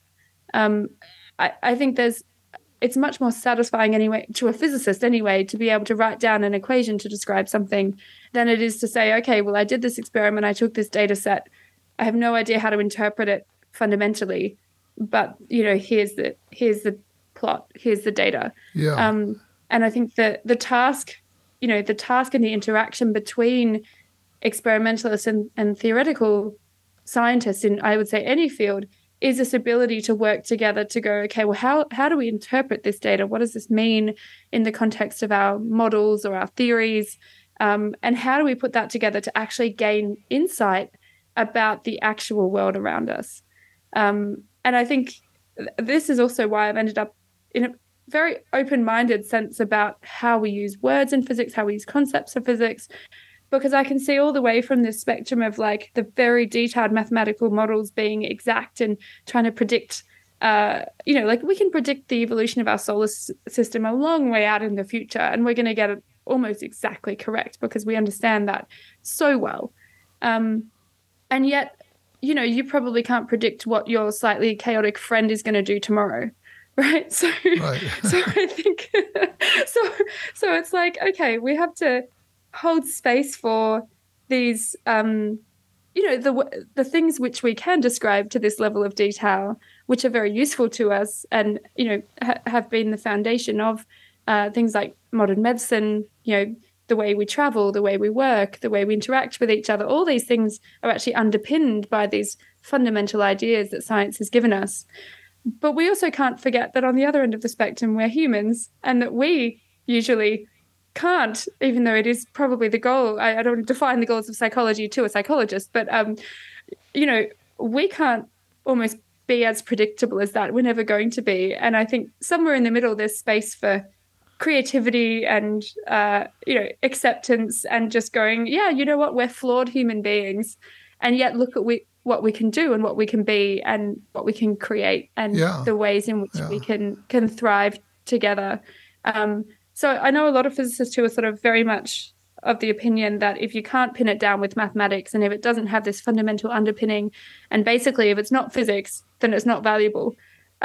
Um, I, I think there's it's much more satisfying anyway to a physicist anyway to be able to write down an equation to describe something than it is to say, okay, well, I did this experiment, I took this data set, I have no idea how to interpret it fundamentally, but you know, here's the here's the plot, here's the data.
Yeah.
Um, and I think that the task, you know, the task and the interaction between experimentalists and, and theoretical scientists in, I would say, any field, is this ability to work together to go, okay, well, how how do we interpret this data? What does this mean in the context of our models or our theories? Um, and how do we put that together to actually gain insight about the actual world around us? Um, and I think this is also why I've ended up in a very open-minded sense about how we use words in physics, how we use concepts of physics, because I can see all the way from this spectrum of like the very detailed mathematical models being exact and trying to predict, uh, you know, like we can predict the evolution of our solar s- system a long way out in the future, and we're going to get it almost exactly correct because we understand that so well. Um, and yet, you know, you probably can't predict what your slightly chaotic friend is going to do tomorrow. Right. So,
Right.
so I think, so, so it's like, okay, we have to hold space for these, um, you know, the the things which we can describe to this level of detail, which are very useful to us, and you know, ha- have been the foundation of uh, things like modern medicine. You know, the way we travel, the way we work, the way we interact with each other. All these things are actually underpinned by these fundamental ideas that science has given us. But we also can't forget that on the other end of the spectrum, we're humans, and that we usually can't, even though it is probably the goal. I, I don't define the goals of psychology to a psychologist, but, um, you know, we can't almost be as predictable as that. We're never going to be. And I think somewhere in the middle, there's space for creativity and, uh, you know, acceptance and just going, yeah, you know what, we're flawed human beings. And yet look at we, what we can do and what we can be and what we can create and
Yeah.
the ways in which
Yeah.
we can can thrive together. Um, so I know a lot of physicists who are sort of very much of the opinion that if you can't pin it down with mathematics and if it doesn't have this fundamental underpinning, and basically if it's not physics, then it's not valuable.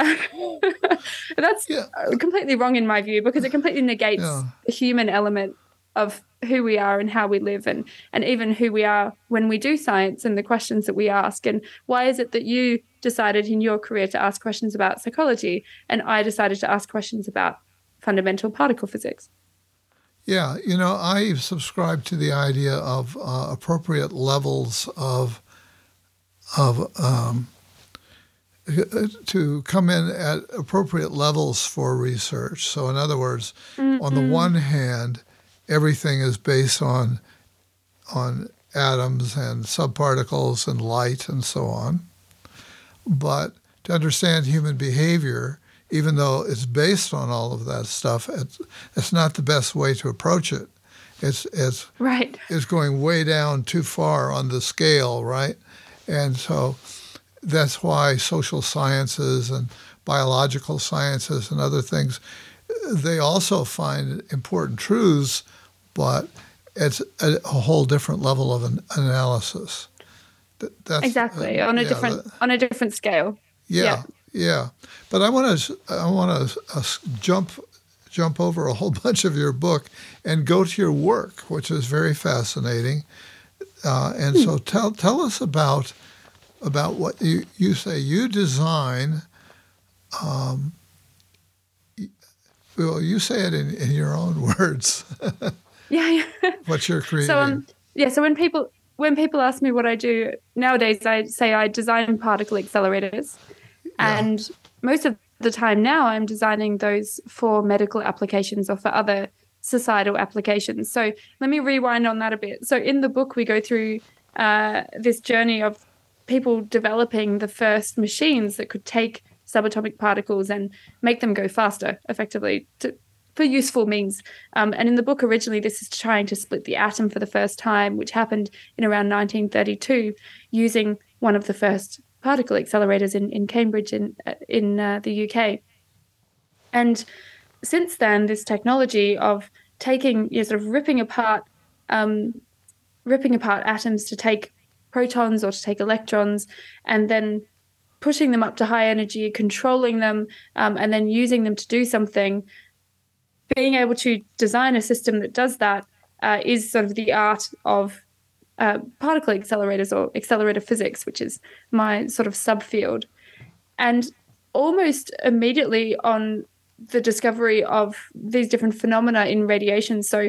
That's
Yeah.
completely wrong in my view, because it completely negates
Yeah.
the human element of who we are and how we live, and and even who we are when we do science and the questions that we ask. And why is it that you decided in your career to ask questions about psychology and I decided to ask questions about fundamental particle physics?
Yeah, you know, I subscribe to the idea of uh, appropriate levels of of um, to come in at appropriate levels for research. So, in other words, mm-hmm. on the one hand, everything is based on on atoms and subparticles and light and so on. But to understand human behavior, even though it's based on all of that stuff, it's, it's not the best way to approach it. It's it's
right.
It's going way down too far on the scale, right? And so that's why social sciences and biological sciences and other things, they also find important truths, but it's a, a whole different level of an analysis.
That's, exactly uh, on a yeah, different that, on a different scale.
Yeah, yeah. yeah. But I want to I want to uh, jump jump over a whole bunch of your book and go to your work, which is very fascinating. Uh, and hmm. so tell tell us about about what you, you say you design. Um, well, you say it in, in your own words.
yeah, yeah.
What you're creating.
So um, yeah. So when people when people ask me what I do nowadays, I say I design particle accelerators, yeah. and most of the time now I'm designing those for medical applications or for other societal applications. So let me rewind on that a bit. So in the book, we go through uh, this journey of people developing the first machines that could take subatomic particles and make them go faster, effectively, to, for useful means. Um, and in the book, originally, this is trying to split the atom for the first time, which happened in around nineteen thirty-two, using one of the first particle accelerators in, in Cambridge in, in uh, the U K. And since then, this technology of taking, you know, sort of ripping apart, um, ripping apart atoms to take protons or to take electrons, and then pushing them up to high energy, controlling them, um, and then using them to do something. Being able to design a system that does that uh, is sort of the art of uh, particle accelerators or accelerator physics, which is my sort of subfield. And almost immediately on the discovery of these different phenomena in radiation, so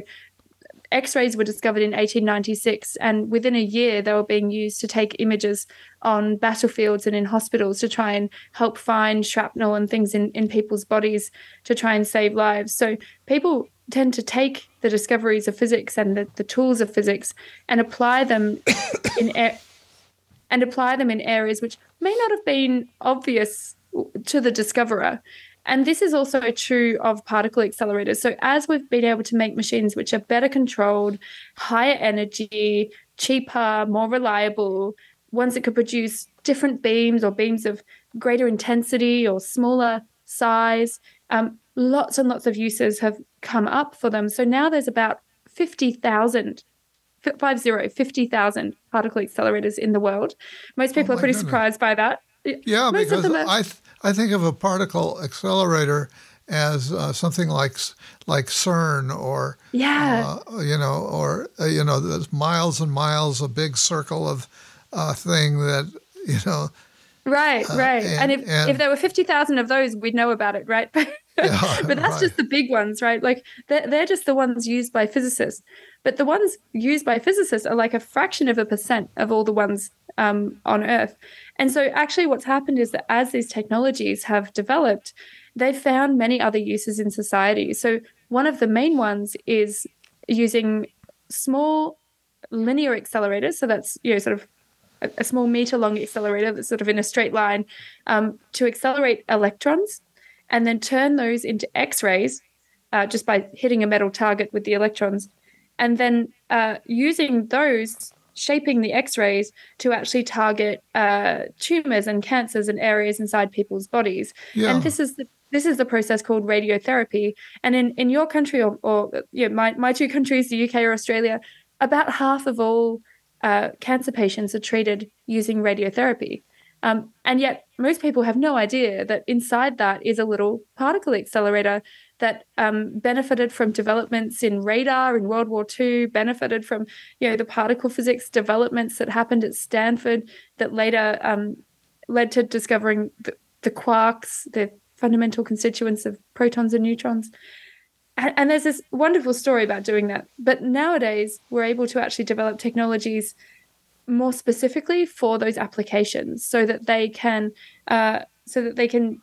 X-rays were discovered in eighteen ninety-six, and within a year they were being used to take images on battlefields and in hospitals to try and help find shrapnel and things in, in people's bodies to try and save lives. So people tend to take the discoveries of physics and the, the tools of physics and apply them in a- and apply them in areas which may not have been obvious to the discoverer. And this is also true of particle accelerators. So as we've been able to make machines which are better controlled, higher energy, cheaper, more reliable, ones that could produce different beams or beams of greater intensity or smaller size, um, lots and lots of uses have come up for them. So now there's about fifty thousand, five zero, fifty thousand particle accelerators in the world. Most people
Oh
are pretty
goodness.
surprised by that.
Yeah,
Most
because
of them are-
I th- I think of a particle accelerator as uh, something like s- like CERN or
Yeah.
uh, you know or uh, you know there's miles and miles a big circle of uh, thing that you know
Right, right.
and-
and if,
and-
if there were fifty thousand of those, we'd know about it, right? but that's
right.
just the big ones, right? Like they're, they're just the ones used by physicists. But the ones used by physicists are like a fraction of a percent of all the ones um, on Earth. And so actually what's happened is that as these technologies have developed, they've found many other uses in society. So one of the main ones is using small linear accelerators. So that's, you know, sort of a, a small meter long accelerator that's sort of in a straight line um, to accelerate electrons and then turn those into X-rays uh, just by hitting a metal target with the electrons. And then uh, using those, shaping the X-rays to actually target uh, tumors and cancers and areas inside people's bodies.
Yeah.
And this is the this is the process called radiotherapy. And in, in your country, or, or you know, my, my two countries, the U K or Australia, about half of all uh, cancer patients are treated using radiotherapy. Um, and yet most people have no idea that inside that is a little particle accelerator that um, benefited from developments in radar in World War Two, benefited from, you know, the particle physics developments that happened at Stanford that later um, led to discovering the, the quarks, the fundamental constituents of protons and neutrons. And, and there's this wonderful story about doing that. But nowadays, we're able to actually develop technologies more specifically for those applications so that they can uh, so that they can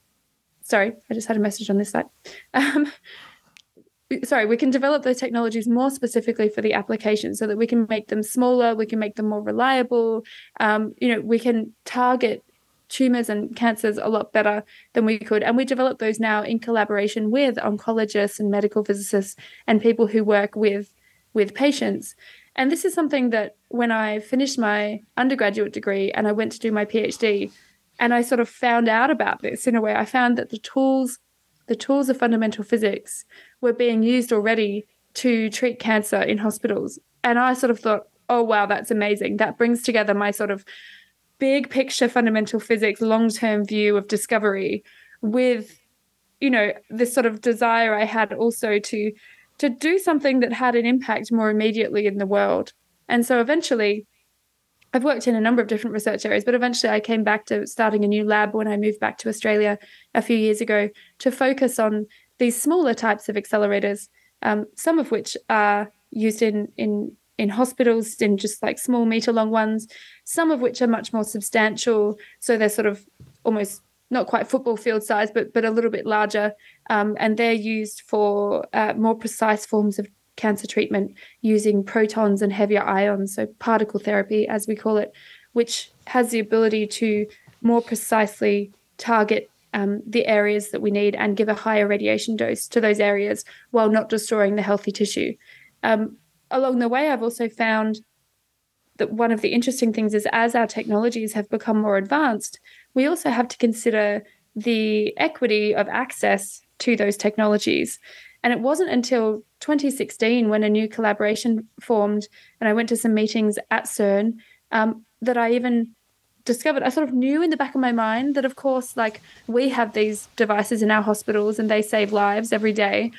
sorry I just had a message on this side um, sorry we can develop those technologies more specifically for the application so that we can make them smaller, we can make them more reliable, um, you know we can target tumors and cancers a lot better than we could, and we develop those now in collaboration with oncologists and medical physicists and people who work with with patients. And this is something that when I finished my undergraduate degree and I went to do my PhD, and I sort of found out about this in a way, I found that the tools, the tools of fundamental physics were being used already to treat cancer in hospitals. And I sort of thought, oh, wow, that's amazing. That brings together my sort of big picture fundamental physics, long-term view of discovery with, you know, this sort of desire I had also to to do something that had an impact more immediately in the world. And so eventually, I've worked in a number of different research areas, but eventually I came back to starting a new lab when I moved back to Australia a few years ago to focus on these smaller types of accelerators, um, some of which are used in, in, in hospitals in just like small meter long ones, some of which are much more substantial. So they're sort of almost not quite football field size, but but a little bit larger. Um, and they're used for uh, more precise forms of cancer treatment using protons and heavier ions, so particle therapy, as we call it, which has the ability to more precisely target um, the areas that we need and give a higher radiation dose to those areas while not destroying the healthy tissue. Um, along the way, I've also found that one of the interesting things is as our technologies have become more advanced, we also have to consider the equity of access to those technologies. And it wasn't until twenty sixteen when a new collaboration formed and I went to some meetings at CERN um, that I even discovered, I sort of knew in the back of my mind that, of course, like we have these devices in our hospitals and they save lives every day.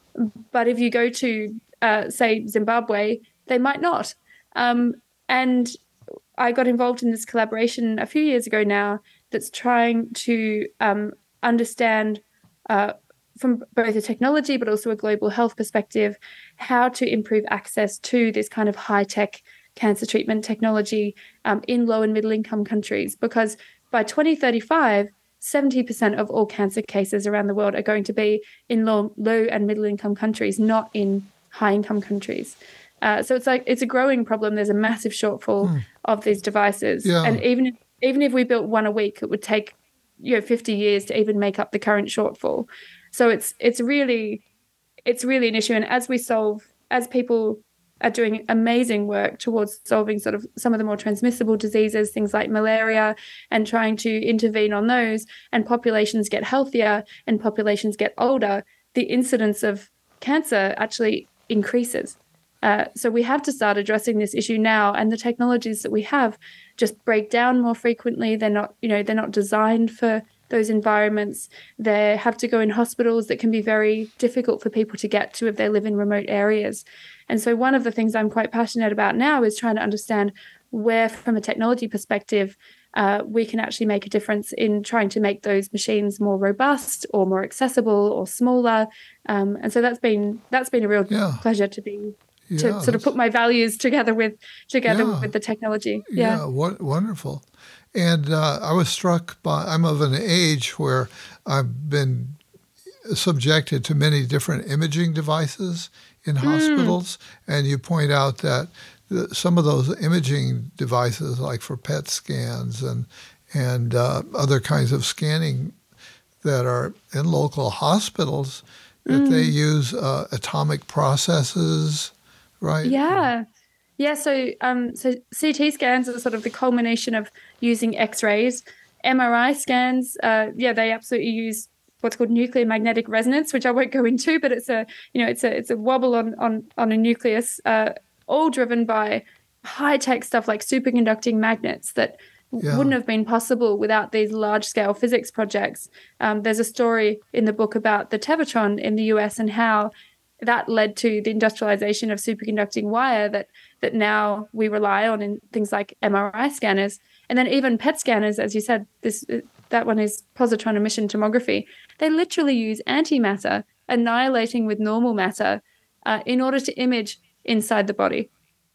But if you go to, uh, say, Zimbabwe, they might not. Um, and I got involved in this collaboration a few years ago now that's trying to um, understand uh, from both a technology but also a global health perspective how to improve access to this kind of high-tech cancer treatment technology um, in low and middle income countries, because by twenty thirty-five, seventy percent of all cancer cases around the world are going to be in low, low and middle income countries, not in high income countries. Uh, so it's like it's a growing problem. There's a massive shortfall hmm. of these devices.
Yeah.
And even if, even if we built one a week, it would take you know fifty years to even make up the current shortfall. So it's it's really it's really an issue. And as we solve, as people are doing amazing work towards solving sort of some of the more transmissible diseases, things like malaria, and trying to intervene on those, and populations get healthier and populations get older, the incidence of cancer actually increases. Uh, so we have to start addressing this issue now, and the technologies that we have just break down more frequently. They're not, you know, they're not designed for those environments. They have to go in hospitals that can be very difficult for people to get to if they live in remote areas. And so one of the things I'm quite passionate about now is trying to understand where, from a technology perspective, uh, we can actually make a difference in trying to make those machines more robust or more accessible or smaller. Um, and so that's been that's been a real yeah. pleasure to be to yeah, sort of put my values together with together yeah, with the technology. Yeah,
yeah what, wonderful. And uh, I was struck by, I'm of an age where I've been subjected to many different imaging devices in mm. hospitals. And you point out that the, some of those imaging devices, like for P E T scans and, and uh, other kinds of scanning that are in local hospitals, that mm. they use uh, atomic processes, right?
Yeah. Yeah, so um, so C T scans are sort of the culmination of using X-rays. M R I scans, uh, yeah, they absolutely use what's called nuclear magnetic resonance, which I won't go into, but it's a you know it's a it's a wobble on on on a nucleus, uh, all driven by high tech stuff like superconducting magnets that yeah. wouldn't have been possible without these large scale physics projects. Um, there's a story in the book about the Tevatron in the U S and how that led to the industrialization of superconducting wire that that now we rely on in things like M R I scanners. And then even P E T scanners, as you said, this that one is positron emission tomography. They literally use antimatter annihilating with normal matter uh, in order to image inside the body.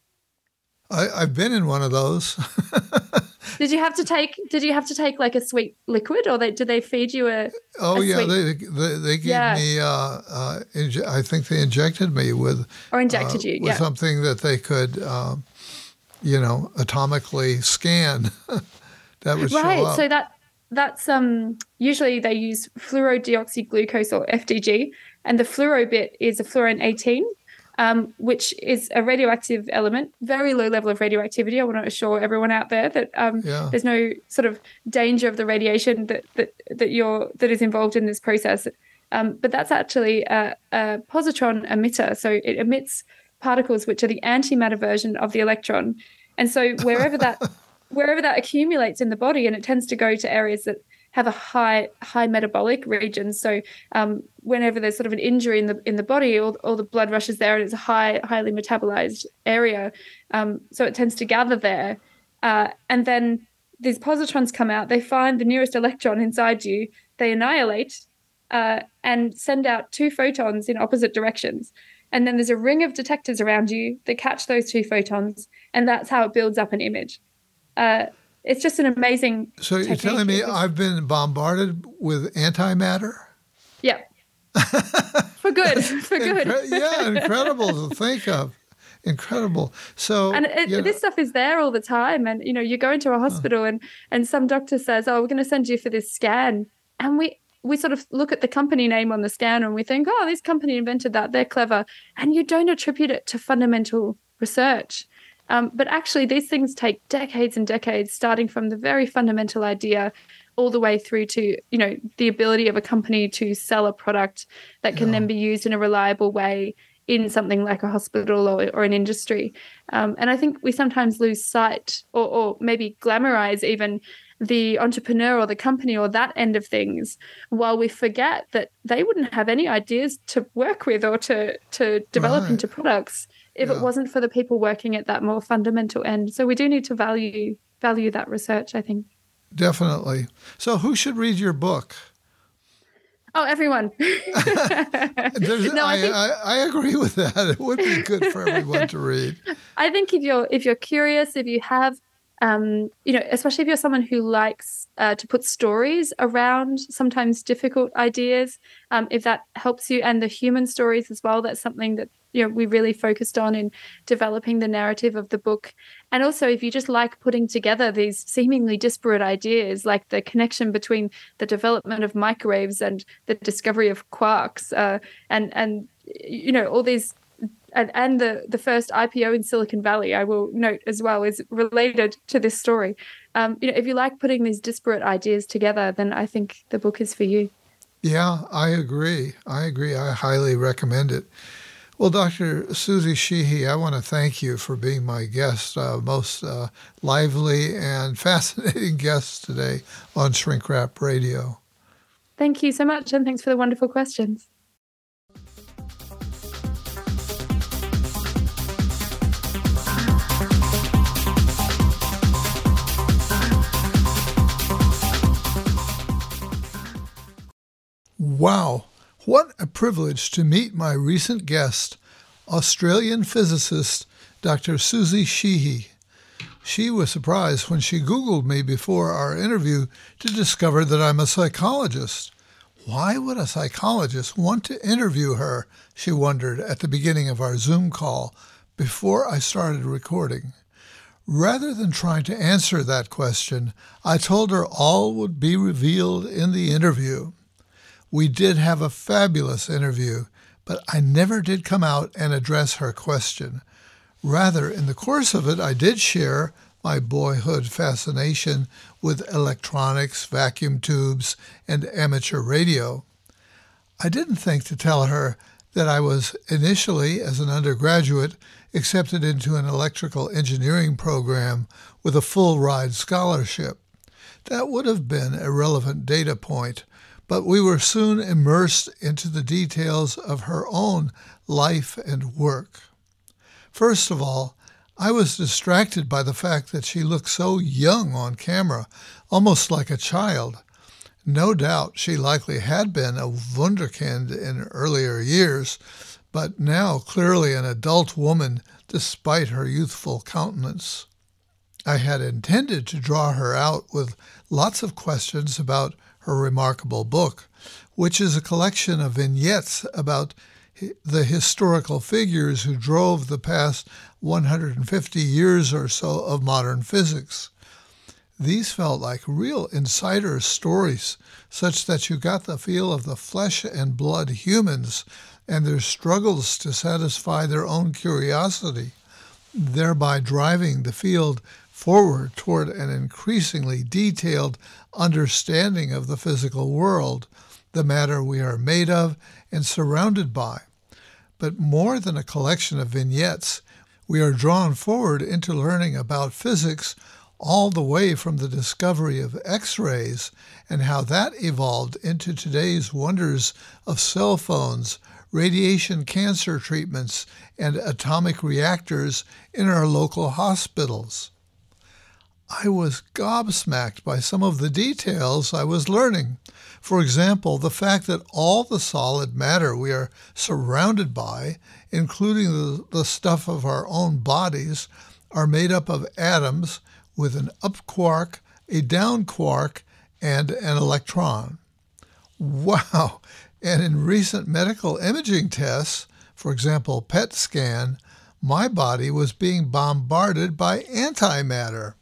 I, I've been in one of those.
Did you have to take? Did you have to take like a sweet liquid, or they, did they feed you a?
Oh
a
yeah,
sweet...
they, they they gave
yeah.
me. Uh, uh, inje- I think they injected me with.
Or injected
uh,
you
with
yeah.
something that they could, um, you know, atomically scan. That would
right.
show up.
So that that's um usually they use fluorodeoxyglucose or F D G, and the fluoro bit is a fluorine eighteen. Um, which is a radioactive element, very low level of radioactivity. I want to assure everyone out there that um,
yeah.
there's no sort of danger of the radiation that that that you're that is involved in this process. Um, but that's actually a, a positron emitter, so it emits particles which are the antimatter version of the electron. And so wherever that wherever that accumulates in the body, and it tends to go to areas that have a high high metabolic region. So um, whenever there's sort of an injury in the in the body, all, all the blood rushes there, and it's a high highly metabolized area. Um, so it tends to gather there, uh, and then these positrons come out. They find the nearest electron inside you. They annihilate uh, and send out two photons in opposite directions. And then there's a ring of detectors around you that catch those two photons, and that's how it builds up an image. Uh, It's just an amazing
So you're
technique.
telling me I've been bombarded with antimatter?
Yeah. For good. For good.
Incre- yeah, incredible to think of. Incredible. So
And it,
you know,
this stuff is there all the time. And, you know, you go into a hospital and, and some doctor says, oh, we're going to send you for this scan. And we, we sort of look at the company name on the scan and we think, oh, this company invented that. They're clever. And you don't attribute it to fundamental research. Um, but actually, these things take decades and decades, starting from the very fundamental idea all the way through to, you know, the ability of a company to sell a product that can
yeah.
then be used in a reliable way in something like a hospital or, or an industry. Um, and I think we sometimes lose sight or, or maybe glamorize even the entrepreneur or the company or that end of things, while we forget that they wouldn't have any ideas to work with or to, to develop
Right.
into products if
Yeah.
it wasn't for the people working at that more fundamental end. So we do need to value value that research, I think.
Definitely. So who should read your book?
Oh, everyone.
There's,
no, I
I,
think
I, I agree with that. It would be good for everyone to read.
I think if you're if you're curious, if you have, um, you know, especially if you're someone who likes uh, to put stories around sometimes difficult ideas, um, if that helps you, and the human stories as well, that's something that, you know, we really focused on in developing the narrative of the book. And also, if you just like putting together these seemingly disparate ideas, like the connection between the development of microwaves and the discovery of quarks, uh, and and you know all these. And, and the, the first I P O in Silicon Valley, I will note as well, is related to this story. Um, you know, if you like putting these disparate ideas together, then I think the book is for you.
Yeah, I agree. I agree. I highly recommend it. Well, Doctor Susie Sheehy, I want to thank you for being my guest, uh, most uh, lively and fascinating guest today on Shrink Rap Radio.
Thank you so much, and thanks for the wonderful questions.
Wow, what a privilege to meet my recent guest, Australian physicist Doctor Susie Sheehy. She was surprised when she Googled me before our interview to discover that I'm a psychologist. Why would a psychologist want to interview her, she wondered at the beginning of our Zoom call before I started recording. Rather than trying to answer that question, I told her all would be revealed in the interview. We did have a fabulous interview, but I never did come out and address her question. Rather, in the course of it, I did share my boyhood fascination with electronics, vacuum tubes, and amateur radio. I didn't think to tell her that I was initially, as an undergraduate, accepted into an electrical engineering program with a full ride scholarship. That would have been a relevant data point, but we were soon immersed into the details of her own life and work. First of all, I was distracted by the fact that she looked so young on camera, almost like a child. No doubt she likely had been a wunderkind in earlier years, but now clearly an adult woman despite her youthful countenance. I had intended to draw her out with lots of questions about her remarkable book, which is a collection of vignettes about the historical figures who drove the past one hundred fifty years or so of modern physics. These felt like real insider stories, such that you got the feel of the flesh and blood humans and their struggles to satisfy their own curiosity, thereby driving the field forward toward an increasingly detailed understanding of the physical world, the matter we are made of and surrounded by. But more than a collection of vignettes, we are drawn forward into learning about physics all the way from the discovery of X-rays and how that evolved into today's wonders of cell phones, radiation cancer treatments, and atomic reactors in our local hospitals. I was gobsmacked by some of the details I was learning. For example, the fact that all the solid matter we are surrounded by, including the, the stuff of our own bodies, are made up of atoms with an up quark, a down quark, and an electron. Wow! And in recent medical imaging tests, for example, P E T scan, my body was being bombarded by antimatter.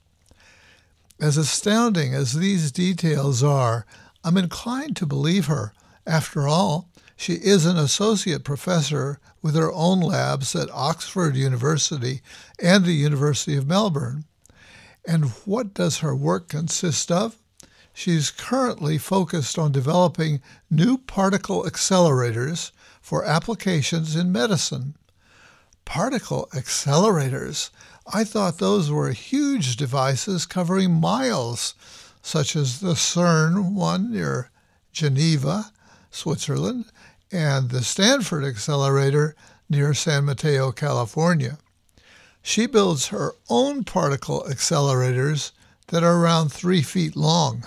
As astounding as these details are, I'm inclined to believe her. After all, she is an associate professor with her own labs at Oxford University and the University of Melbourne. And what does her work consist of? She's currently focused on developing new particle accelerators for applications in medicine. Particle accelerators. I thought those were huge devices covering miles, such as the CERN one near Geneva, Switzerland, and the Stanford Accelerator near San Mateo, California. She builds her own particle accelerators that are around three feet long.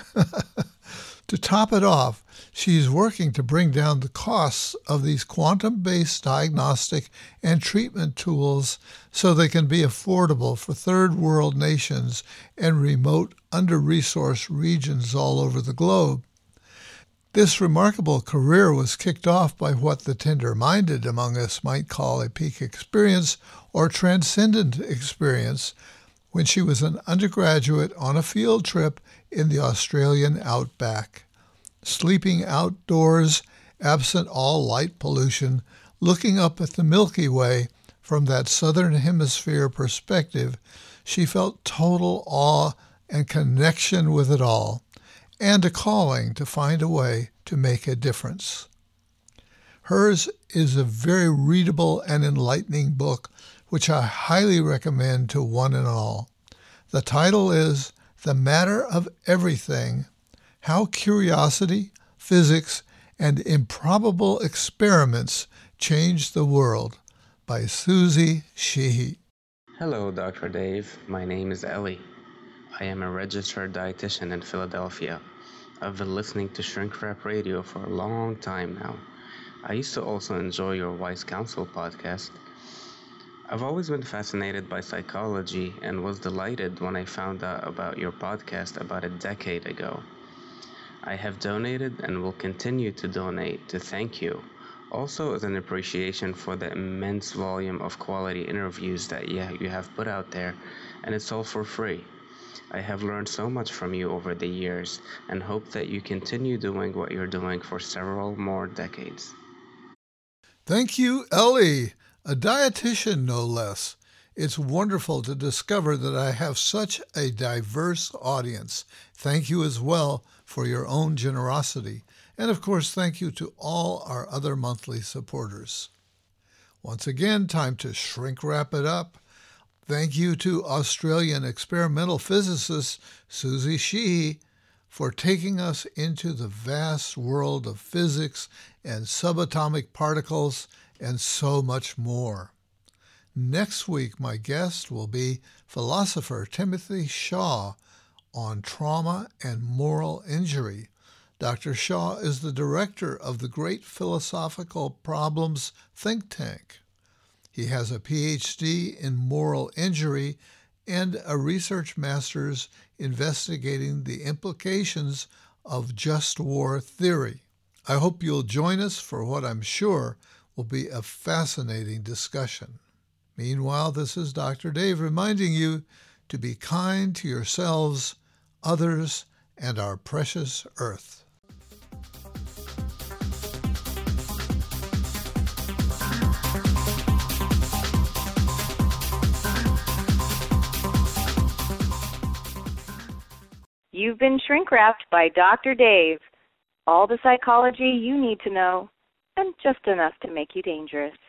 To top it off, she's working to bring down the costs of these quantum-based diagnostic and treatment tools so they can be affordable for third world nations and remote, under-resourced regions all over the globe. This remarkable career was kicked off by what the tender-minded among us might call a peak experience or transcendent experience when she was an undergraduate on a field trip in the Australian outback. Sleeping outdoors, absent all light pollution, looking up at the Milky Way from that southern hemisphere perspective, she felt total awe and connection with it all, and a calling to find a way to make a difference. Hers is a very readable and enlightening book, which I highly recommend to one and all. The title is The Matter of Everything: How Curiosity, Physics, and Improbable Experiments Changed the World, by Susie Sheehy.
Hello, Doctor Dave. My name is Ellie. I am a registered dietitian in Philadelphia. I've been listening to Shrink Rap Radio for a long time now. I used to also enjoy your Wise Counsel podcast. I've always been fascinated by psychology and was delighted when I found out about your podcast about a decade ago. I have donated and will continue to donate to thank you, also as an appreciation for the immense volume of quality interviews that you have put out there, and it's all for free. I have learned so much from you over the years and hope that you continue doing what you're doing for several more decades.
Thank you, Ellie, a dietitian no less. It's wonderful to discover that I have such a diverse audience. Thank you as well for your own generosity. And of course, thank you to all our other monthly supporters. Once again, time to shrink wrap it up. Thank you to Australian experimental physicist Susie Sheehy for taking us into the vast world of physics and subatomic particles and so much more. Next week, my guest will be philosopher Timothy Shaw on trauma and moral injury. Doctor Shaw is the director of the Great Philosophical Problems think tank. He has a P H D in moral injury and a research master's investigating the implications of just war theory. I hope you'll join us for what I'm sure will be a fascinating discussion. Meanwhile, this is Doctor Dave reminding you to be kind to yourselves, others, and our precious Earth.
You've been shrink-wrapped by Doctor Dave. All the psychology you need to know, and just enough to make you dangerous.